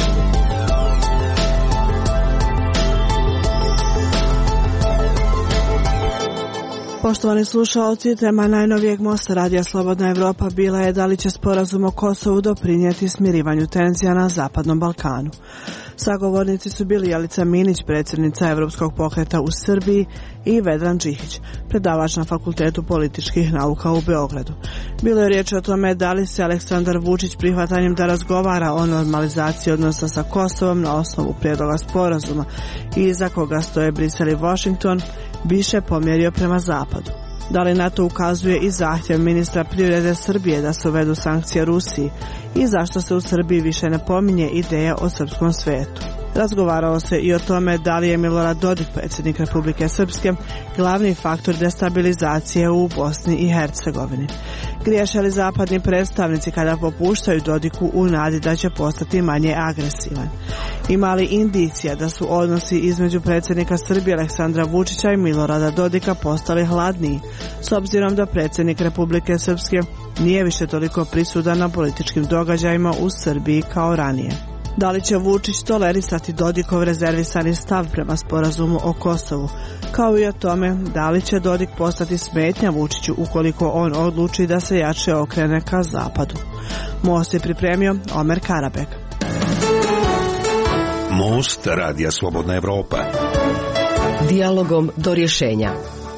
Poštovani slušalci, tema najnovijeg mosta Radija Slobodna Evropa bila je da li će sporazum o Kosovu doprinijeti smirivanju tenzija na Zapadnom Balkanu. Sagovornici su bili Jelica Minić, predsjednica Evropskog pokreta u Srbiji, i Vedran Đihić, predavač na Fakultetu političkih nauka u Beogradu. Bilo je riječ o tome da li se Aleksandar Vučić prihvatanjem da razgovara o normalizaciji odnosa sa Kosovom na osnovu prijedloga sporazuma i iza koga stoje Brisel i Washington više pomjerio prema zapadu. Da li na to ukazuje i zahtjev ministra privrede Srbije da se uvedu sankcije Rusiji i zašto se u Srbiji više ne pominje ideja o srpskom svetu. Razgovaralo se i o tome da li je Milorad Dodik, predsjednik Republike Srpske, glavni faktor destabilizacije u Bosni i Hercegovini. Griješe li zapadni predstavnici kada popuštaju Dodiku u nadi da će postati manje agresivan? Ima li indicija da su odnosi između predsjednika Srbije Aleksandra Vučića i Milorada Dodika postali hladniji, s obzirom da predsjednik Republike Srpske nije više toliko prisutan na političkim događajima u Srbiji kao ranije? Da li će Vučić tolerisati Dodikov rezervisani stav prema sporazumu o Kosovu, kao i o tome da li će Dodik postati smetnja Vučiću ukoliko on odluči da se jače okrene ka zapadu? Most je pripremio Omer Karabek. Most Radija Slobodna Evropa. Dijalogom do rješenja.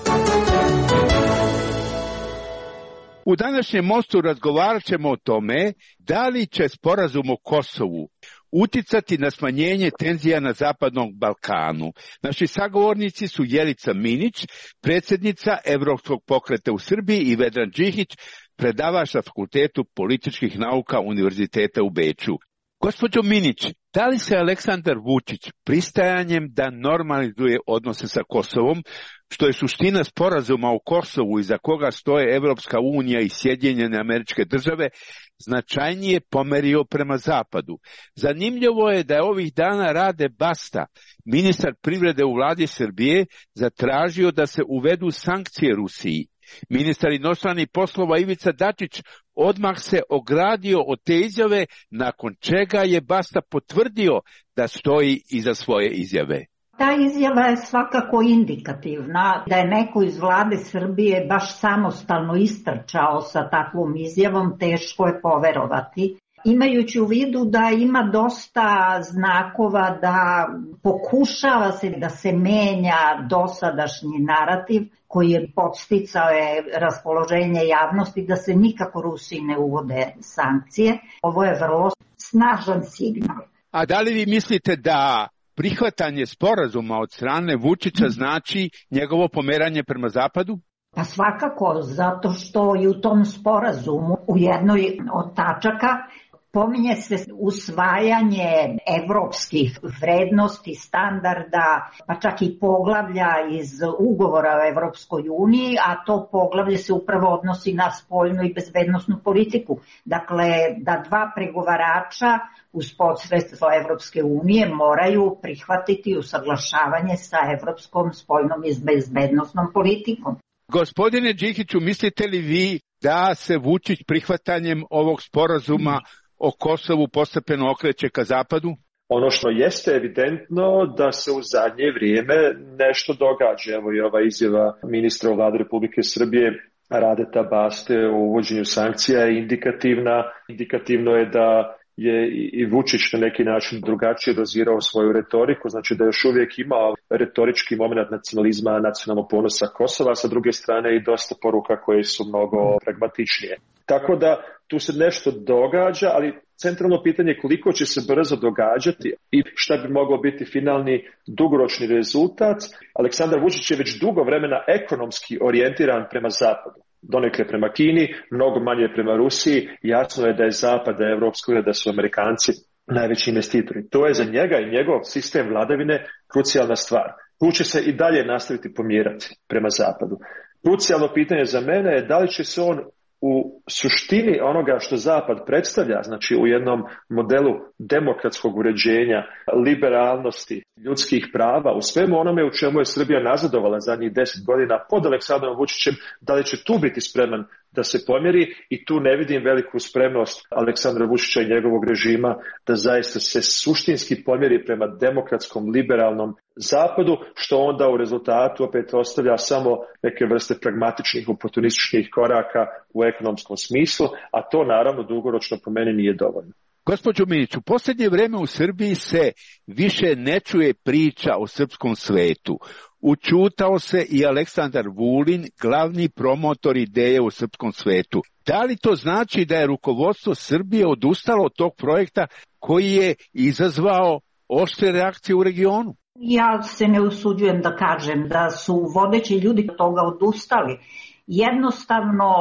U današnjem mostu razgovarat ćemo o tome da li će sporazum o Kosovu uticati na smanjenje tenzija na Zapadnom Balkanu. Naši sagovornici su Jelica Minić, predsjednica Evropskog pokreta u Srbiji, i Vedran Đihić, predavač na Fakultetu političkih nauka Univerziteta u Beču. Gospođo Minić, da li se Aleksandar Vučić pristajanjem da normalizuje odnose sa Kosovom, što je suština sporazuma o Kosovu iza koga stoje Evropska unija i Sjedinjene Američke Države, značajnije pomerio prema zapadu? Zanimljivo je da je ovih dana Rade Basta, ministar privrede u vladi Srbije, zatražio da se uvedu sankcije Rusiji. Ministar inostranih poslova Ivica Dačić odmah se ogradio od te izjave, nakon čega je Basta potvrdio da stoji iza svoje izjave. Ta izjava je svakako indikativna da je neko iz vlade Srbije baš samostalno istrčao sa takvom izjavom, teško je poverovati. Imajući u vidu da ima dosta znakova da pokušava se da se menja dosadašnji narativ koji je podsticao je raspoloženje javnosti da se nikako Rusiji ne uvode sankcije. Ovo je vrlo snažan signal. A da li vi mislite da prihvatanje sporazuma od strane Vučića znači njegovo pomeranje prema zapadu? Pa svakako, zato što i u tom sporazumu u jednoj od tačaka pominje se usvajanje evropskih vrednosti, standarda, pa čak i poglavlja iz ugovora o Evropskoj uniji, a to poglavlje se upravo odnosi na spoljnu i bezbednosnu politiku. Dakle, da dva pregovarača uz posredstvo Evropske unije moraju prihvatiti usaglašavanje sa evropskom spoljnom i bezbednosnom politikom. Gospodine Đihiću, mislite li vi da se Vučić prihvatanjem ovog sporazuma o Kosovu postepeno okreće ka zapadu? Ono što jeste evidentno da se u zadnje vrijeme nešto događa. Evo i ova izjava ministra vlade Republike Srbije Radeta Baste o uvođenju sankcija je indikativna. Indikativno je da je i Vučić na neki način drugačije dozirao svoju retoriku, znači da još uvijek ima retorički moment nacionalizma, nacionalnog ponosa Kosova, a sa druge strane i dosta poruka koje su mnogo pragmatičnije. Tako da tu se nešto događa, ali centralno pitanje je koliko će se brzo događati i šta bi moglo biti finalni dugoročni rezultat. Aleksandar Vučić je već dugo vremena ekonomski orijentiran prema zapadu. Donekle prema Kini, mnogo manje prema Rusiji. Jasno je da je Zapad, da je Evropska unija, da su Amerikanci najveći investitori. To je za njega i njegov sistem vladavine krucijalna stvar. Tu će se i dalje nastaviti pomjerati prema zapadu. Krucijalno pitanje za mene je da li će se on u suštini onoga što Zapad predstavlja, znači u jednom modelu demokratskog uređenja, liberalnosti, ljudskih prava, u svemu onome u čemu je Srbija nazadovala zadnjih deset godina pod Aleksandrom Vučićem, da li će tu biti spreman da se pomjeri, i tu ne vidim veliku spremnost Aleksandra Vučića i njegovog režima da zaista se suštinski pomjeri prema demokratskom, liberalnom zapadu, što onda u rezultatu opet ostavlja samo neke vrste pragmatičnih, oportunističkih koraka u ekonomskom smislu, a to naravno dugoročno po meni nije dovoljno. Gospođo Minić, u posljednje vreme u Srbiji se više ne čuje priča o srpskom svetu. Učutao se i Aleksandar Vulin, glavni promotor ideje u srpskom svetu. Da li to znači da je rukovodstvo Srbije odustalo od tog projekta koji je izazvao oštre reakcije u regionu? Ja se ne usuđujem da kažem da su vodeći ljudi toga odustali. Jednostavno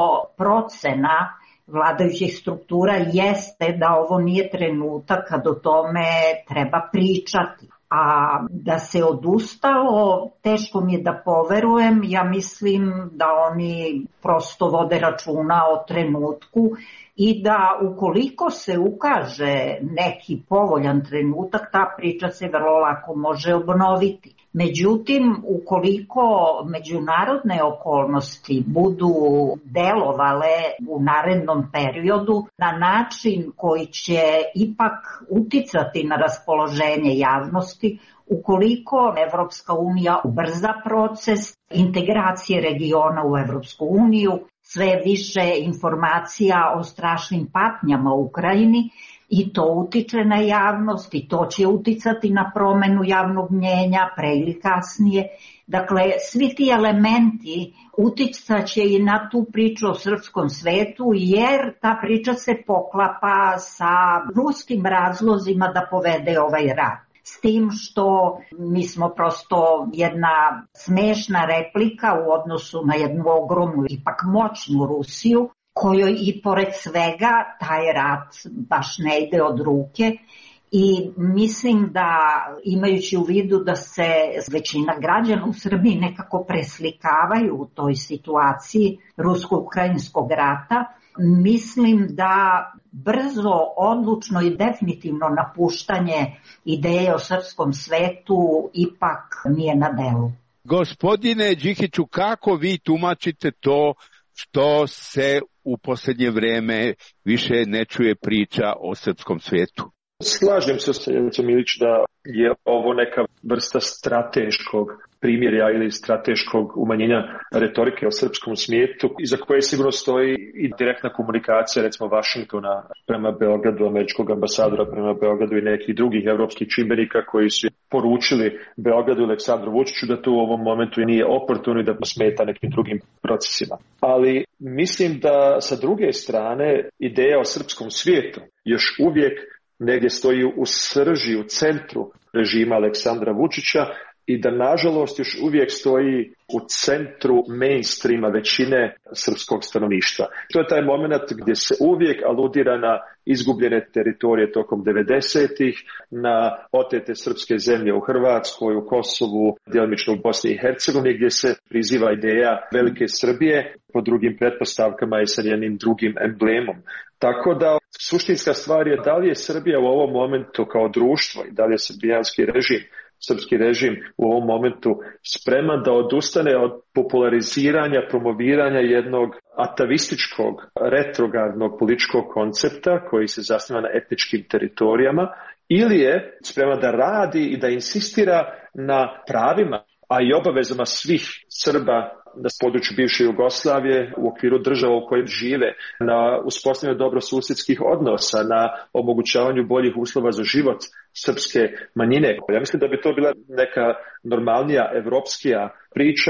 procena vladajućih struktura jeste da ovo nije trenutak kad o tome treba pričati. A da se odustalo, teško mi je da poverujem. Ja mislim da oni prosto vode računa o trenutku i da ukoliko se ukaže neki povoljan trenutak, ta priča se vrlo lako može obnoviti. Međutim, ukoliko međunarodne okolnosti budu delovale u narednom periodu na način koji će ipak uticati na raspoloženje javnosti, ukoliko Evropska unija ubrza proces integracije regiona u Evropsku uniju, sve više informacija o strašnim patnjama u Ukrajini, i to utiče na javnost i to će uticati na promenu javnog mnjenja pre ili kasnije. Dakle, svi ti elementi uticaće i na tu priču o srpskom svetu, jer ta priča se poklapa sa ruskim razlozima da povede ovaj rat. S tim što mi smo prosto jedna smešna replika u odnosu na jednu ogromnu, ipak moćnu Rusiju, kojoj i pored svega taj rat baš ne ide od ruke, i mislim da, imajući u vidu da se većina građana u Srbiji nekako preslikavaju u toj situaciji rusko-ukrajinskog rata, mislim da brzo, odlučno i definitivno napuštanje ideje o srpskom svetu ipak nije na delu. Gospodine Đikiću, kako vi tumačite to što se u posljednje vreme više ne čuje priča o srpskom svijetu? Slažem se sa Jelicom Milić da je ovo neka vrsta strateškog primjerja ili strateškog umanjenja retorike o srpskom svijetu, iza koje sigurno stoji i direktna komunikacija, recimo Vašingtona prema Beogradu, američkog ambasadora prema Beogradu i nekih drugih evropskih čimbenika koji su poručili Beogradu i Aleksandru Vučiću da to u ovom momentu nije oportuno i da smeta nekim drugim procesima. Ali mislim da sa druge strane ideja o srpskom svijetu još uvijek negdje stoji u srži, u centru režima Aleksandra Vučića i da nažalost još uvijek stoji u centru mainstreama većine srpskog stanovništva. To je taj moment gdje se uvijek aludira na izgubljene teritorije tokom devedesetih, na otete srpske zemlje u Hrvatskoj, u Kosovu, djelomično u Bosni i Hercegovini, gdje se priziva ideja velike Srbije po drugim pretpostavkama i sa jednim drugim emblemom. Tako da suštinska stvar je da li je Srbija u ovom momentu kao društvo i da li je srbijanski režim, srpski režim u ovom momentu spreman da odustane od populariziranja, promoviranja jednog atavističkog, retrogradnog političkog koncepta koji se zasniva na etničkim teritorijama, ili je spreman da radi i da insistira na pravima, a i obavezama svih Srba na području bivše Jugoslavije u okviru država u kojim žive, na uspostavljanju dobrosusjedskih odnosa, na omogućavanju boljih uslova za život srpske manjine. Ja mislim da bi to bila neka normalnija evropskija priča,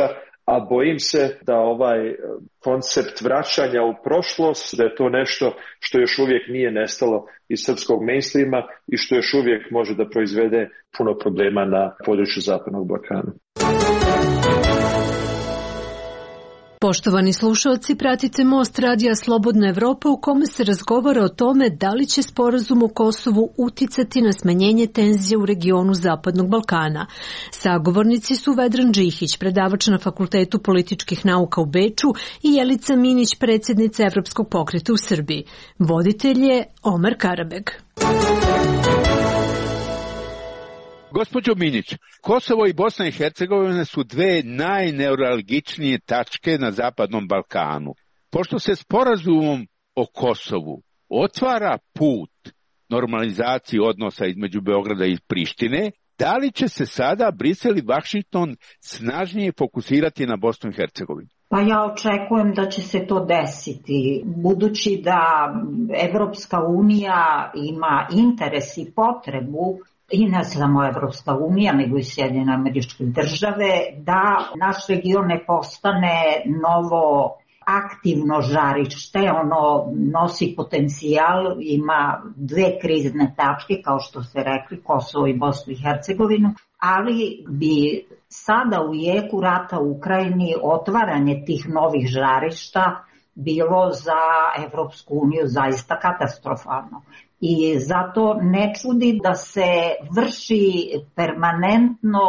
a bojim se da ovaj koncept vraćanja u prošlost, da je to nešto što još uvijek nije nestalo iz srpskog mainstreama i što još uvijek može da proizvede puno problema na području Zapadnog Balkana. Poštovani slušalci, pratite Most radija Slobodna Evropa u kome se razgovara o tome da li će sporazum o Kosovu uticati na smanjenje tenzije u regionu Zapadnog Balkana. Sagovornici su Vedran Džihić, predavač na Fakultetu političkih nauka u Beču, i Jelica Minić, predsjednica Evropskog pokreta u Srbiji. Voditelj je Omer Karabeg. Gospođo Minić, Kosovo i Bosna i Hercegovina su dve najneuralgičnije tačke na Zapadnom Balkanu. Pošto se sporazumom o Kosovu otvara put normalizaciji odnosa između Beograda i Prištine, da li će se sada Brisel i Vašington snažnije fokusirati na Bosnu i Hercegovinu? Pa ja očekujem da će se to desiti, budući da Evropska unija ima interes i potrebu, i ne samo Evropska unija, nego i Sjedinjene Američke Države, da naš region ne postane novo aktivno žarište, ono nosi potencijal, ima dve krizne tačke, kao što ste rekli, Kosovo i Bosnu i Hercegovinu, ali bi sada u jeku rata u Ukrajini otvaranje tih novih žarišta bilo za Evropsku uniju zaista katastrofalno. I zato ne čudi da se vrši permanentno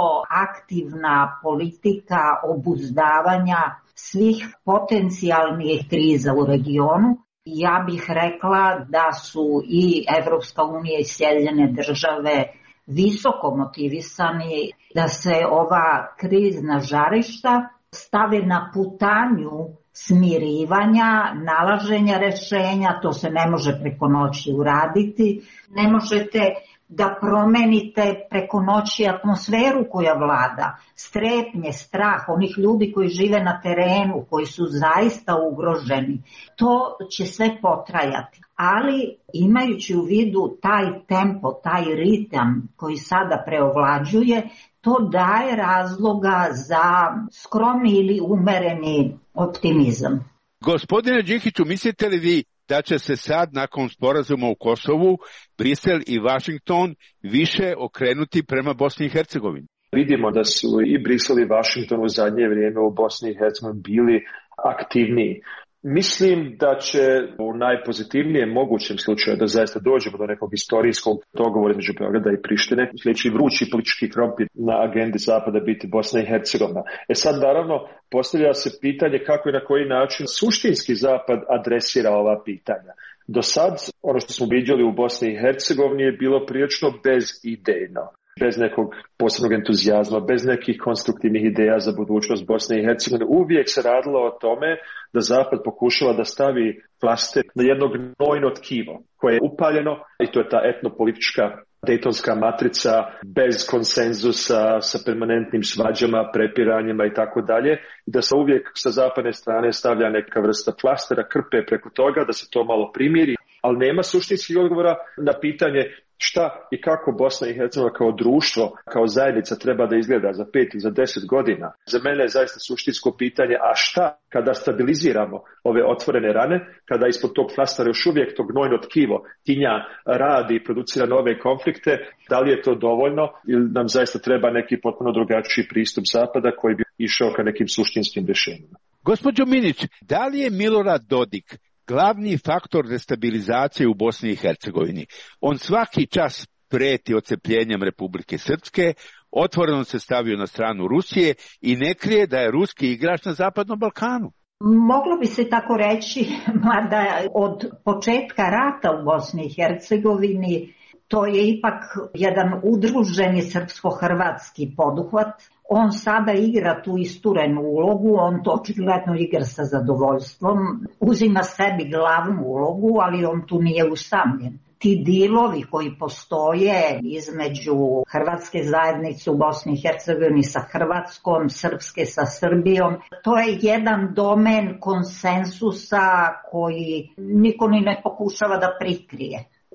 aktivna politika obuzdavanja svih potencijalnih kriza u regionu. Ja bih rekla da su i Evropska unija i Sjedinjene Države visoko motivisani da se ova krizna žarišta stave na putanju smirivanja, nalaženja rešenja. To se ne može preko noći uraditi. Ne možete da promenite preko noći atmosferu koja vlada, strepnje, strah onih ljudi koji žive na terenu, koji su zaista ugroženi. To će sve potrajati. Ali imajući u vidu taj tempo, taj ritam koji sada preovlađuje, to daje razloga za skromni ili umereni optimizam. Gospodine Džihiću, mislite li vi da će se sad nakon sporazuma u Kosovu Brisel i Vašington više okrenuti prema Bosni i Hercegovini? Vidimo da su i Brisel i Vašington u zadnje vrijeme u Bosni i Hercegovini bili aktivniji. Mislim da će u najpozitivnijem mogućem slučaju da zaista dođemo do nekog historijskog dogovora između Beograda i Prištine, sljedeći vrući politički krompir na agendi Zapada biti Bosna i Hercegovina. E sad naravno postavlja se pitanje kako i na koji način suštinski Zapad adresira ova pitanja. Do sad ono što smo vidjeli u Bosni i Hercegovini je bilo prilično bezidejno, bez nekog posebnog entuzijazma, bez nekih konstruktivnih ideja za budućnost Bosne i Hercegovine. Uvijek se radilo o tome da Zapad pokušava da stavi flaster na jedno gnojno tkivo koje je upaljeno, i to je ta etnopolitička dejtonska matrica bez konsenzusa, sa permanentnim svađama, prepiranjima i tako dalje, i da se uvijek sa zapadne strane stavlja neka vrsta flastera, krpe preko toga, da se to malo primiri, ali nema suštinskih odgovora na pitanje šta i kako Bosna i Hercegovina kao društvo, kao zajednica treba da izgleda za pet i za deset godina. Za mene je zaista suštinsko pitanje, a šta kada stabiliziramo ove otvorene rane, kada ispod tog flastera još uvijek to gnojno tkivo tinja radi i producira nove konflikte, da li je to dovoljno ili nam zaista treba neki potpuno drugačiji pristup Zapada koji bi išao ka nekim suštinskim rješenjima. Gospođo Minić, da li je Milorad Dodik glavni faktor destabilizacije u Bosni i Hercegovini? On svaki čas preti odcepljenjem Republike Srpske, otvoreno se stavio na stranu Rusije i ne krije da je ruski igrač na Zapadnom Balkanu. Moglo bi se tako reći, mada od početka rata u Bosni i Hercegovini to je ipak jedan udruženi srpsko-hrvatski poduhvat. On sada igra tu isturenu ulogu, on to očigledno igra sa zadovoljstvom, uzima sebi glavnu ulogu, ali on tu nije usamljen. Ti dilovi koji postoje između hrvatske zajednice u Bosni i Hercegovini sa Hrvatskom, srpske sa Srbijom, to je jedan domen konsensusa koji niko ni ne pokušava da prikrije.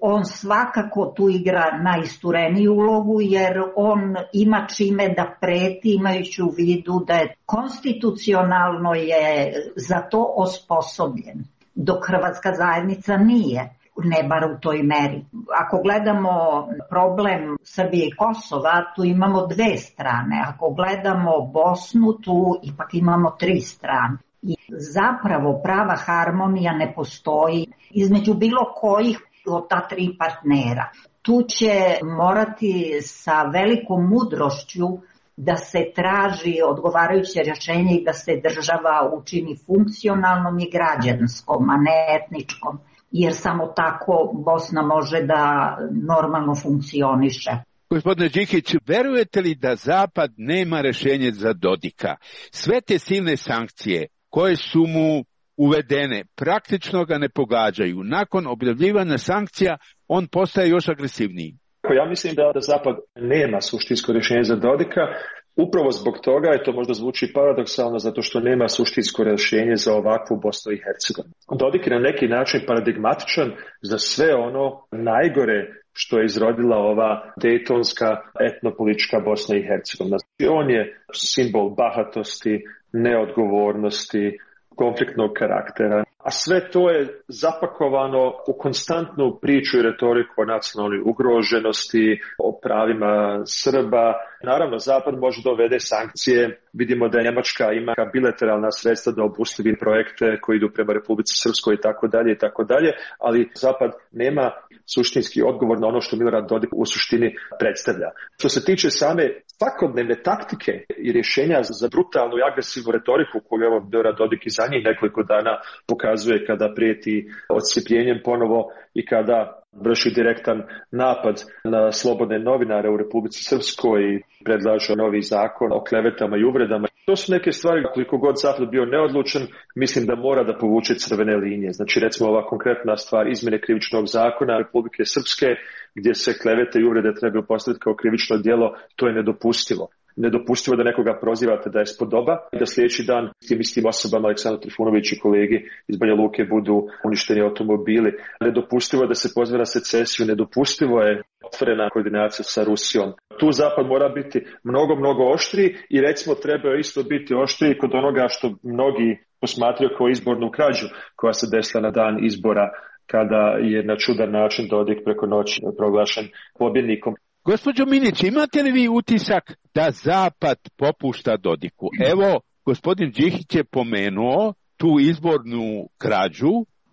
On svakako tu igra najistureniju ulogu jer on ima čime da preti imajući u vidu da je konstitucionalno je za to osposobljen, dok hrvatska zajednica nije, ne bar u toj meri. Ako gledamo problem Srbije i Kosova, tu imamo dve strane. Ako gledamo Bosnu, tu ipak imamo tri strane. I zapravo prava harmonija ne postoji između bilo kojih od ta tri partnera. Tu će morati sa velikom mudrošću da se traži odgovarajuće rješenje i da se država učini funkcionalnom i građanskom, a ne etničkom, jer samo tako Bosna može da normalno funkcioniše. Gospodine Đikić, verujete li da Zapad nema rešenje za Dodika? Sve te silne sankcije koje su mu uvedene praktično ga ne pogađaju. Nakon objavljivanja sankcija on postaje još agresivniji. Ja mislim da, da Zapad nema suštinsko rješenje za Dodika. Upravo zbog toga, je to možda zvuči paradoksalno, zato što nema suštinsko rješenje za ovakvu Bosnu i Hercegovinu. Dodik je na neki način paradigmatičan za sve ono najgore što je izrodila ova dejtonska etnopolitička Bosna i Hercegovina. On je simbol bahatosti, neodgovornosti, konfliktnog karaktera, a sve to je zapakovano u konstantnu priču i retoriku o nacionalnoj ugroženosti, o pravima Srba. Naravno, Zapad može dovede sankcije. Vidimo da Njemačka ima bilateralna sredstva da obustavi projekte koji idu prema Republici Srpskoj i tako dalje i tako dalje, ali Zapad nema suštinski odgovor na ono što Milorad Dodik u suštini predstavlja. Što se tiče same svakodnevne taktike i rješenja za brutalnu i agresivnu retoriku koju evo Milorad Dodik i za njih nekoliko dana pokazuje kada prijeti odsjepljenjem ponovo i kada vrši direktan napad na slobodne novinare u Republici Srpskoj i predlaže novi zakon o klevetama i uvredama. To su neke stvari, koliko god Zapad bio neodlučan, mislim da mora da povuče crvene linije. Znači, recimo ova konkretna stvar izmjene krivičnog zakona Republike Srpske, gdje se klevete i uvrede trebaju postaviti kao krivično djelo, to je nedopustivo. Nedopustivo da nekoga prozivate da je spodoba i da sljedeći dan tim istim osobama Aleksandar Trifunović i kolegi iz Banja Luke budu uništeni automobili. Nedopustivo da se pozve na secesiju, nedopustivo je otvorena koordinacija sa Rusijom. Tu Zapad mora biti mnogo, mnogo oštriji i recimo treba isto biti oštriji kod onoga što mnogi posmatraju kao izbornu krađu koja se desila na dan izbora kada je na čudan način Dodik preko noći proglašen pobjednikom. Gospođo Minić, imate li vi utisak da Zapad popušta Dodiku? Evo, gospodin Đikić je pomenuo tu izbornu krađu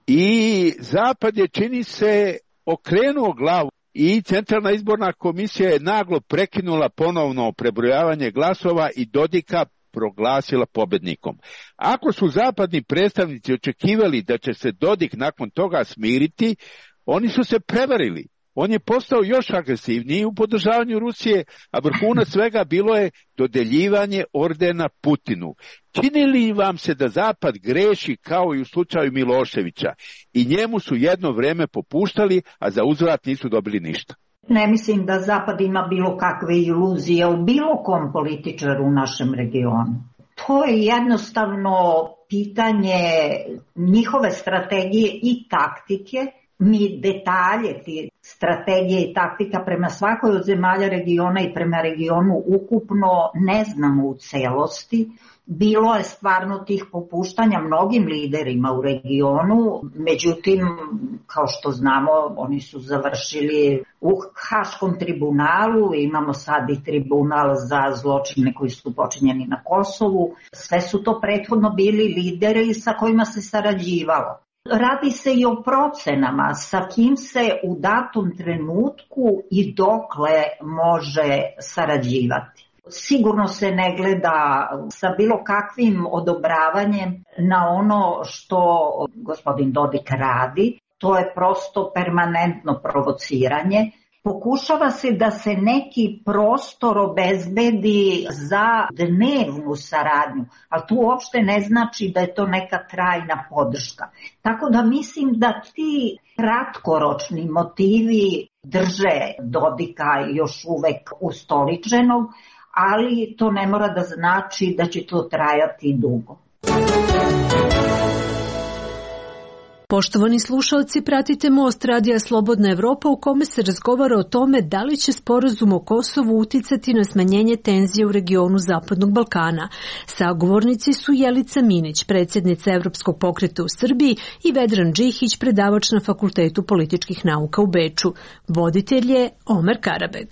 i Zapad je, čini se, okrenuo glavu i Centralna izborna komisija je naglo prekinula ponovno prebrojavanje glasova i Dodika proglasila pobednikom. Ako su zapadni predstavnici očekivali da će se Dodik nakon toga smiriti, oni su se prevarili. On je postao još agresivniji u podržavanju Rusije, a vrhunac svega bilo je dodeljivanje ordena Putinu. Čini li vam se da Zapad greši kao i u slučaju Miloševića i njemu su jedno vreme popuštali, a za uzvrat nisu dobili ništa? Ne mislim da Zapad ima bilo kakve iluzije o bilo kom političaru u našem regionu. To je jednostavno pitanje njihove strategije i taktike. Mi detalje ti strategije i taktika prema svakoj od zemalja regiona i prema regionu ukupno ne znamo u celosti. Bilo je stvarno tih popuštanja mnogim liderima u regionu, međutim, kao što znamo, oni su završili u Haškom tribunalu, imamo sad i tribunal za zločine koji su počinjeni na Kosovu. Sve su to prethodno bili lideri sa kojima se sarađivalo. Radi se i o procenama sa kim se u datom trenutku i dokle može sarađivati. Sigurno se ne gleda sa bilo kakvim odobravanjem na ono što gospodin Dodik radi. To je prosto permanentno provociranje. Pokušava se da se neki prostor obezbedi za dnevnu saradnju, ali tu uopšte ne znači da je to neka trajna podrška. Tako da mislim da ti kratkoročni motivi drže Dodika još uvek ustoličenog, ali to ne mora da znači da će to trajati dugo. Poštovani slušalci, pratite Most Radija Slobodna Evropa u kome se razgovara o tome da li će sporazum o Kosovu uticati na smanjenje tenzije u regionu Zapadnog Balkana. Sagovornici su Jelica Minić, predsjednica Evropskog pokreta u Srbiji, i Vedran Džihić, predavač na Fakultetu političkih nauka u Beču. Voditelj je Omer Karabeg.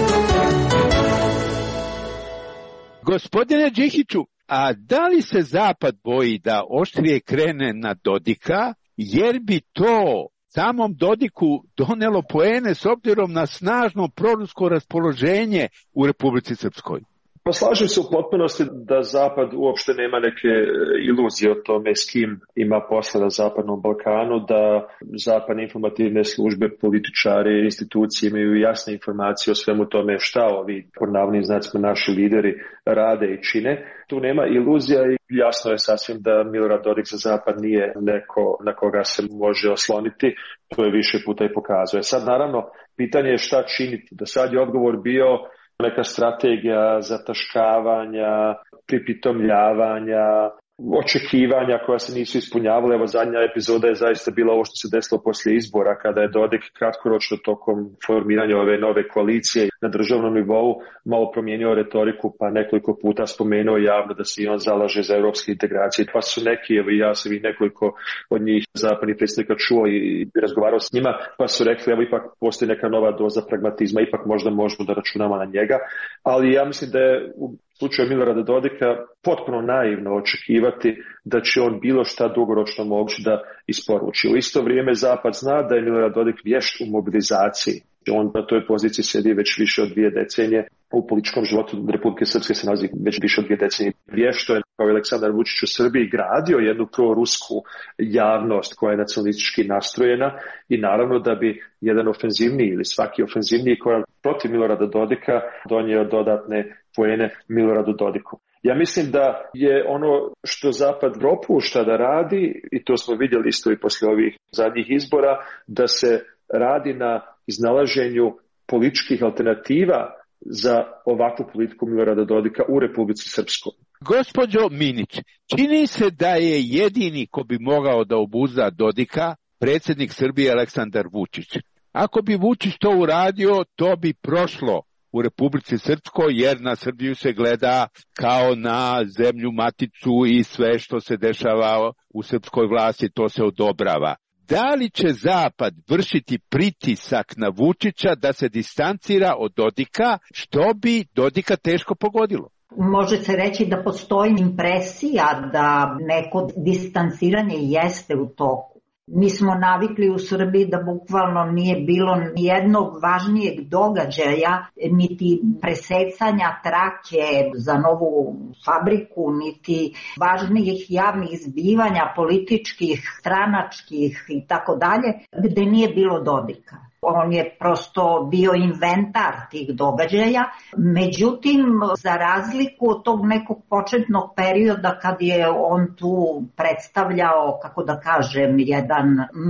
Gospodine Džihiću, a da li se Zapad boji da oštrije krene na Dodika, jer bi to samom Dodiku donelo poene s obzirom na snažno prorusko raspoloženje u Republici Srpskoj? Pa slažem se u potpunosti da Zapad uopšte nema neke iluzije o tome s kim ima posla na Zapadnom Balkanu, da zapadne informativne službe, političari, institucije imaju jasne informacije o svemu tome šta ovi, po navodnim znacima, naši lideri rade i čine. Tu nema iluzija i jasno je sasvim da Milorad Dodik za Zapad nije neko na koga se može osloniti. To je više puta i pokazuje. Sad naravno, pitanje je šta činiti. Do sad je odgovor bio neka strategija zataškavanja, pripitomljavanja, očekivanja koja se nisu ispunjavala. Evo, zadnja epizoda je zaista bila ovo što se desilo poslije izbora, kada je Dodik kratkoročno tokom formiranja ove nove koalicije na državnom nivou malo promijenio retoriku, pa nekoliko puta spomenuo javno da se i on zalaže za europske integracije. Pa su neki, evo i ja sam i nekoliko od njih zapadnih predsjednika čuo i razgovarao s njima, pa su rekli, evo ipak postoji neka nova doza pragmatizma, ipak možda možemo da računamo na njega. Ali ja mislim da je u slučaju Milorada Dodika potpuno naivno očekivati da će on bilo šta dugoročno moći da isporuči. U isto vrijeme Zapad zna da je Milorad Dodik vješt u mobilizaciji. On na toj poziciji sedi već više od dvije decenije. U političkom životu Republike Srpske se nalazi već više od dvije decenije. Vješto je, kao Aleksandar Vučić u Srbiji, gradio jednu prorusku javnost koja je nacionalistički nastrojena i naravno da bi jedan ofenzivniji ili svaki ofenzivniji korak protiv Milorada Dodika donio dodatne poene Miloradu Dodiku. Ja mislim da je ono što Zapad propušta da radi, i to smo vidjeli isto i poslije ovih zadnjih izbora, da se radi na iznalaženju političkih alternativa za ovakvu politiku Milorada Dodika u Republici Srpskoj. Gospođo Minić, čini se da je jedini ko bi mogao da obuzda Dodika predsjednik Srbije Aleksandar Vučić. Ako bi Vučić to uradio, to bi prošlo u Republici Srpskoj, jer na Srbiju se gleda kao na zemlju maticu i sve što se dešava u srpskoj vlasti, to se odobrava. Da li će Zapad vršiti pritisak na Vučića da se distancira od Dodika, što bi Dodika teško pogodilo? Može se reći da postoji impresija da neko distanciranje jeste u toku. Mi smo navikli u Srbiji da bukvalno nije bilo nijednog važnijeg događaja, niti presecanja trake za novu fabriku, niti važnijih javnih zbivanja, političkih, stranačkih i tako dalje, gde nije bilo Dodika. On je prosto bio inventar tih događaja, međutim, za razliku od tog nekog početnog perioda kad je on tu predstavljao, kako da kažem, jedan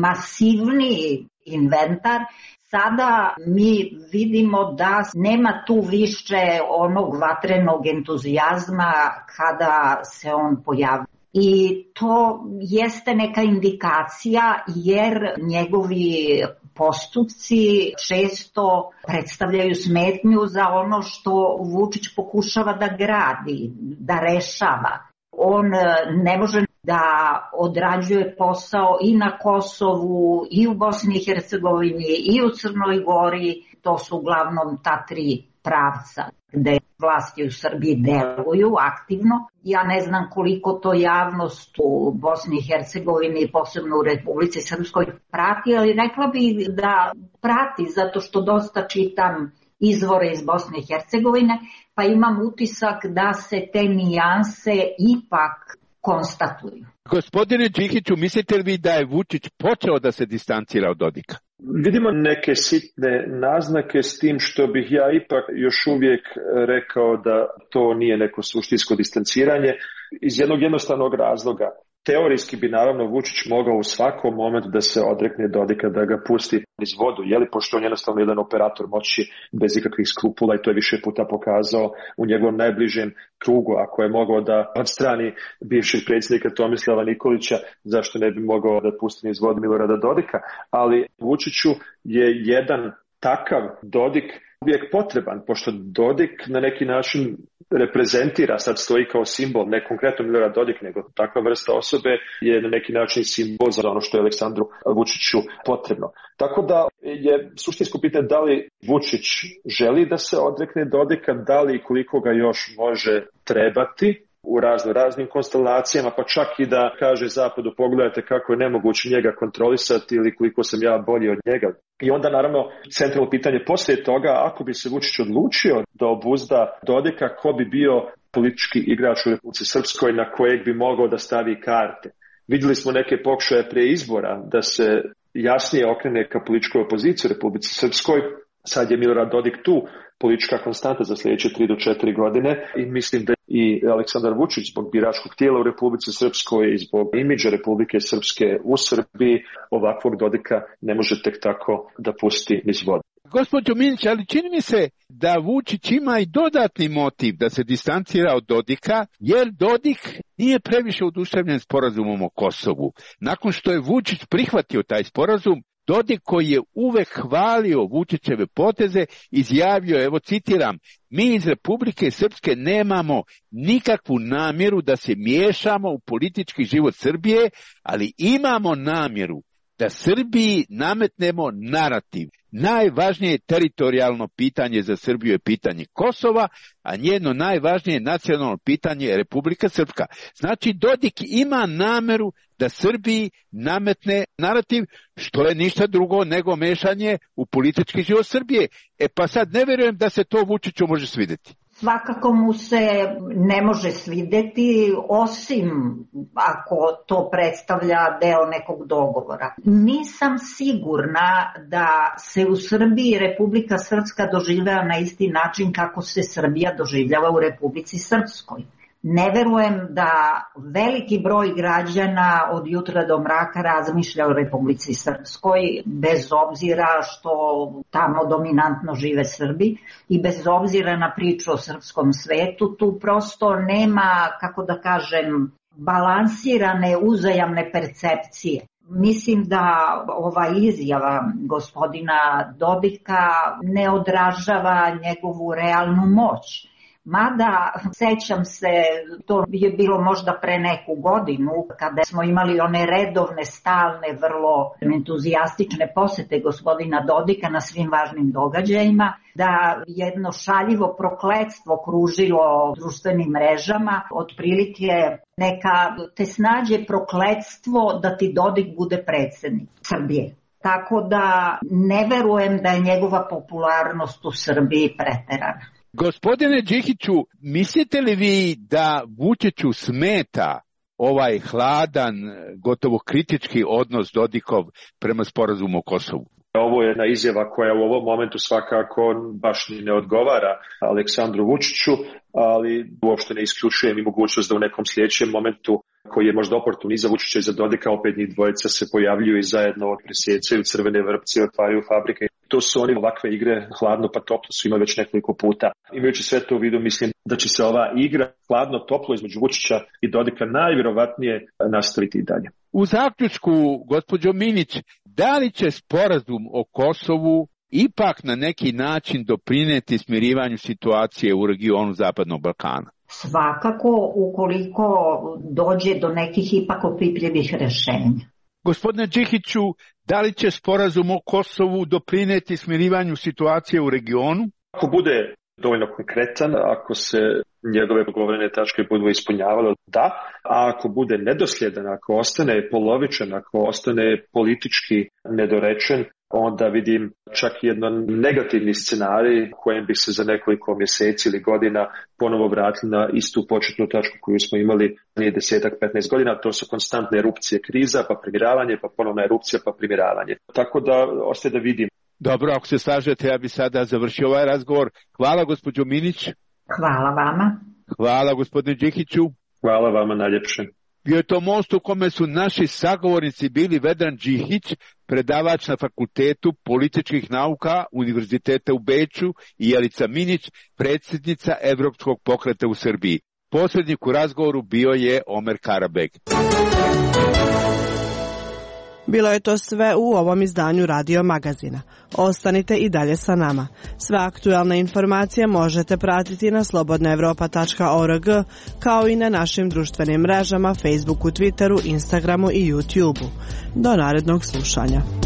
masivni inventar, sada mi vidimo da nema tu više onog vatrenog entuzijazma kada se on pojavlja. I to jeste neka indikacija jer njegovi postupci često predstavljaju smetnju za ono što Vučić pokušava da gradi, da rešava. On ne može da odrađuje posao i na Kosovu, i u Bosni i Hercegovini, i u Crnoj Gori. To su uglavnom ta tri pravca gde vlasti u Srbiji deluju aktivno. Ja ne znam koliko to javnost u Bosni i Hercegovini, posebno u Republici Srpskoj, prati, ali rekla bih da prati zato što dosta čitam izvore iz Bosne i Hercegovine, pa imam utisak da se te nijanse ipak konstatuju. Gospodine Džihiću, mislite li vi da je Vučić počeo da se distancira od Dodika? Vidimo neke sitne naznake, s tim što bih ja ipak još uvijek rekao da to nije neko suštinsko distanciranje iz jednog jednostavnog razloga. Teorijski bi naravno Vučić mogao u svakom momentu da se odrekne Dodika, da ga pusti iz vodu, je li, pošto on jednostavno jedan operator moći bez ikakvih skrupula i to je više puta pokazao u njegovom najbližem krugu. Ako je mogao da odstrani bivšeg predsjednika Tomislava Nikolića, zašto ne bi mogao da pusti iz vodu Milorada Dodika? Ali Vučiću je jedan takav Dodik uvijek potreban, pošto Dodik na neki način reprezentira, sad stoji kao simbol, ne konkretno Milorad Dodik, nego takva vrsta osobe je na neki način simbol za ono što je Aleksandru Vučiću potrebno. Tako da je suštinsko pitanje da li Vučić želi da se odrekne Dodika, da li i koliko ga još može trebati u razno raznim konstelacijama, pa čak i da kaže Zapadu pogledajte kako je nemoguće njega kontrolisati ili koliko sam ja bolji od njega. I onda naravno centralno pitanje poslije toga, ako bi se Vučić odlučio da obuzda Dodika, ko bi bio politički igrač u Republici Srpskoj na kojeg bi mogao da stavi karte. Vidjeli smo neke pokušaje prije izbora da se jasnije okrene ka političkoj opoziciji u Republici Srpskoj. Sad je Milorad Dodik tu politička konstanta za sljedeće tri do četiri godine i mislim da i Aleksandar Vučić zbog biračkog tijela u Republici Srpskoj i zbog imidža Republike Srpske u Srbiji ovakvog Dodika ne može tek tako da pusti niz vodu. Gospođo Minić, ali čini mi se da Vučić ima i dodatni motiv da se distancira od Dodika, jer Dodik nije previše oduševljen sporazumom o Kosovu. Nakon što je Vučić prihvatio taj sporazum, Dodik koji je uvek hvalio Vučićeve poteze, izjavio, evo citiram, mi iz Republike Srpske nemamo nikakvu namjeru da se miješamo u politički život Srbije, ali imamo namjeru da Srbiji nametnemo narativ. Najvažnije teritorijalno pitanje za Srbiju je pitanje Kosova, a njeno najvažnije nacionalno pitanje je Republika Srpska. Znači, Dodik ima nameru da Srbiji nametne narativ, što je ništa drugo nego mešanje u politički život Srbije. E pa sad ne vjerujem da se to Vučiću može svidjeti. Svakako mu se ne može svidjeti, osim ako to predstavlja deo nekog dogovora. Nisam sigurna da se u Srbiji Republika Srpska doživljava na isti način kako se Srbija doživljava u Republici Srpskoj. Ne verujem da veliki broj građana od jutra do mraka razmišlja o Republici Srpskoj, bez obzira što tamo dominantno žive Srbi i bez obzira na priču o srpskom svetu, tu prosto nema, kako da kažem, balansirane uzajamne percepcije. Mislim da ova izjava gospodina Dodika ne odražava njegovu realnu moć. Mada, sećam se, to je bilo možda pre neku godinu, kada smo imali one redovne, stalne, vrlo entuzijastične posete gospodina Dodika na svim važnim događajima, da jedno šaljivo prokletstvo kružilo društvenim mrežama, otprilike neka te snađe prokletstvo da ti Dodik bude predsjednik Srbije. Tako da ne verujem da je njegova popularnost u Srbiji preterana. Gospodine Đikiću, mislite li vi da Vučiću smeta ovaj hladan, gotovo kritički odnos Dodikov prema sporazumu o Kosovu? Ovo je jedna izjava koja u ovom momentu svakako baš ni ne odgovara Aleksandru Vučiću, ali uopšte ne isključujem i mogućnost da u nekom sljedećem momentu koji je možda oportun i za Vučića i za Dodika, opet njih dvojica se pojavljuju i zajedno presjecaju crvene vrpce i otvaraju fabrike. To su oni ovakve igre, hladno pa toplo su imali već nekoliko puta. Imajući sve to u vidu, mislim da će se ova igra hladno toplo između Vučića i Dodika najvjerovatnije nastaviti i dalje. U zaključku, gospođo Minić, da li će sporazum o Kosovu ipak na neki način doprineti smirivanju situacije u regionu Zapadnog Balkana? Svakako, ukoliko dođe do nekih ipak opipljivih rešenja. Gospodine Đikiću, da li će sporazum o Kosovu doprineti smirivanju situacije u regionu? Ako bude dovoljno konkretan, ako se njegove dogovorene tačke budu ispunjavale, da, a ako bude nedosljedan, ako ostane polovičan, ako ostane politički nedorečen, onda vidim čak jedno negativni scenarij kojem bi se za nekoliko mjeseci ili godina ponovo vratili na istu početnu tačku koju smo imali prije desetak, petnaest godina. To su konstantne erupcije kriza, pa primiravanje, pa ponovna erupcija, pa primiravanje. Tako da ostaje da vidim. Dobro, ako se slažete, ja bi sada završio ovaj razgovor. Hvala gospođo Minić. Hvala vama. Hvala gospodine Đikiću. Hvala vama najljepše. Bio je to most u kome su naši sagovornici bili Vedran Džihić, predavač na Fakultetu političkih nauka Univerziteta u Beču, i Jelica Minić, predsjednica Evropskog pokreta u Srbiji. Posrednik u razgovoru bio je Omer Karabeg. Bilo je to sve u ovom izdanju Radio Magazina. Ostanite i dalje sa nama. Sve aktualne informacije možete pratiti na slobodna evropa tačka org, kao i na našim društvenim mrežama, Facebooku, Twitteru, Instagramu i YouTubeu. Do narednog slušanja.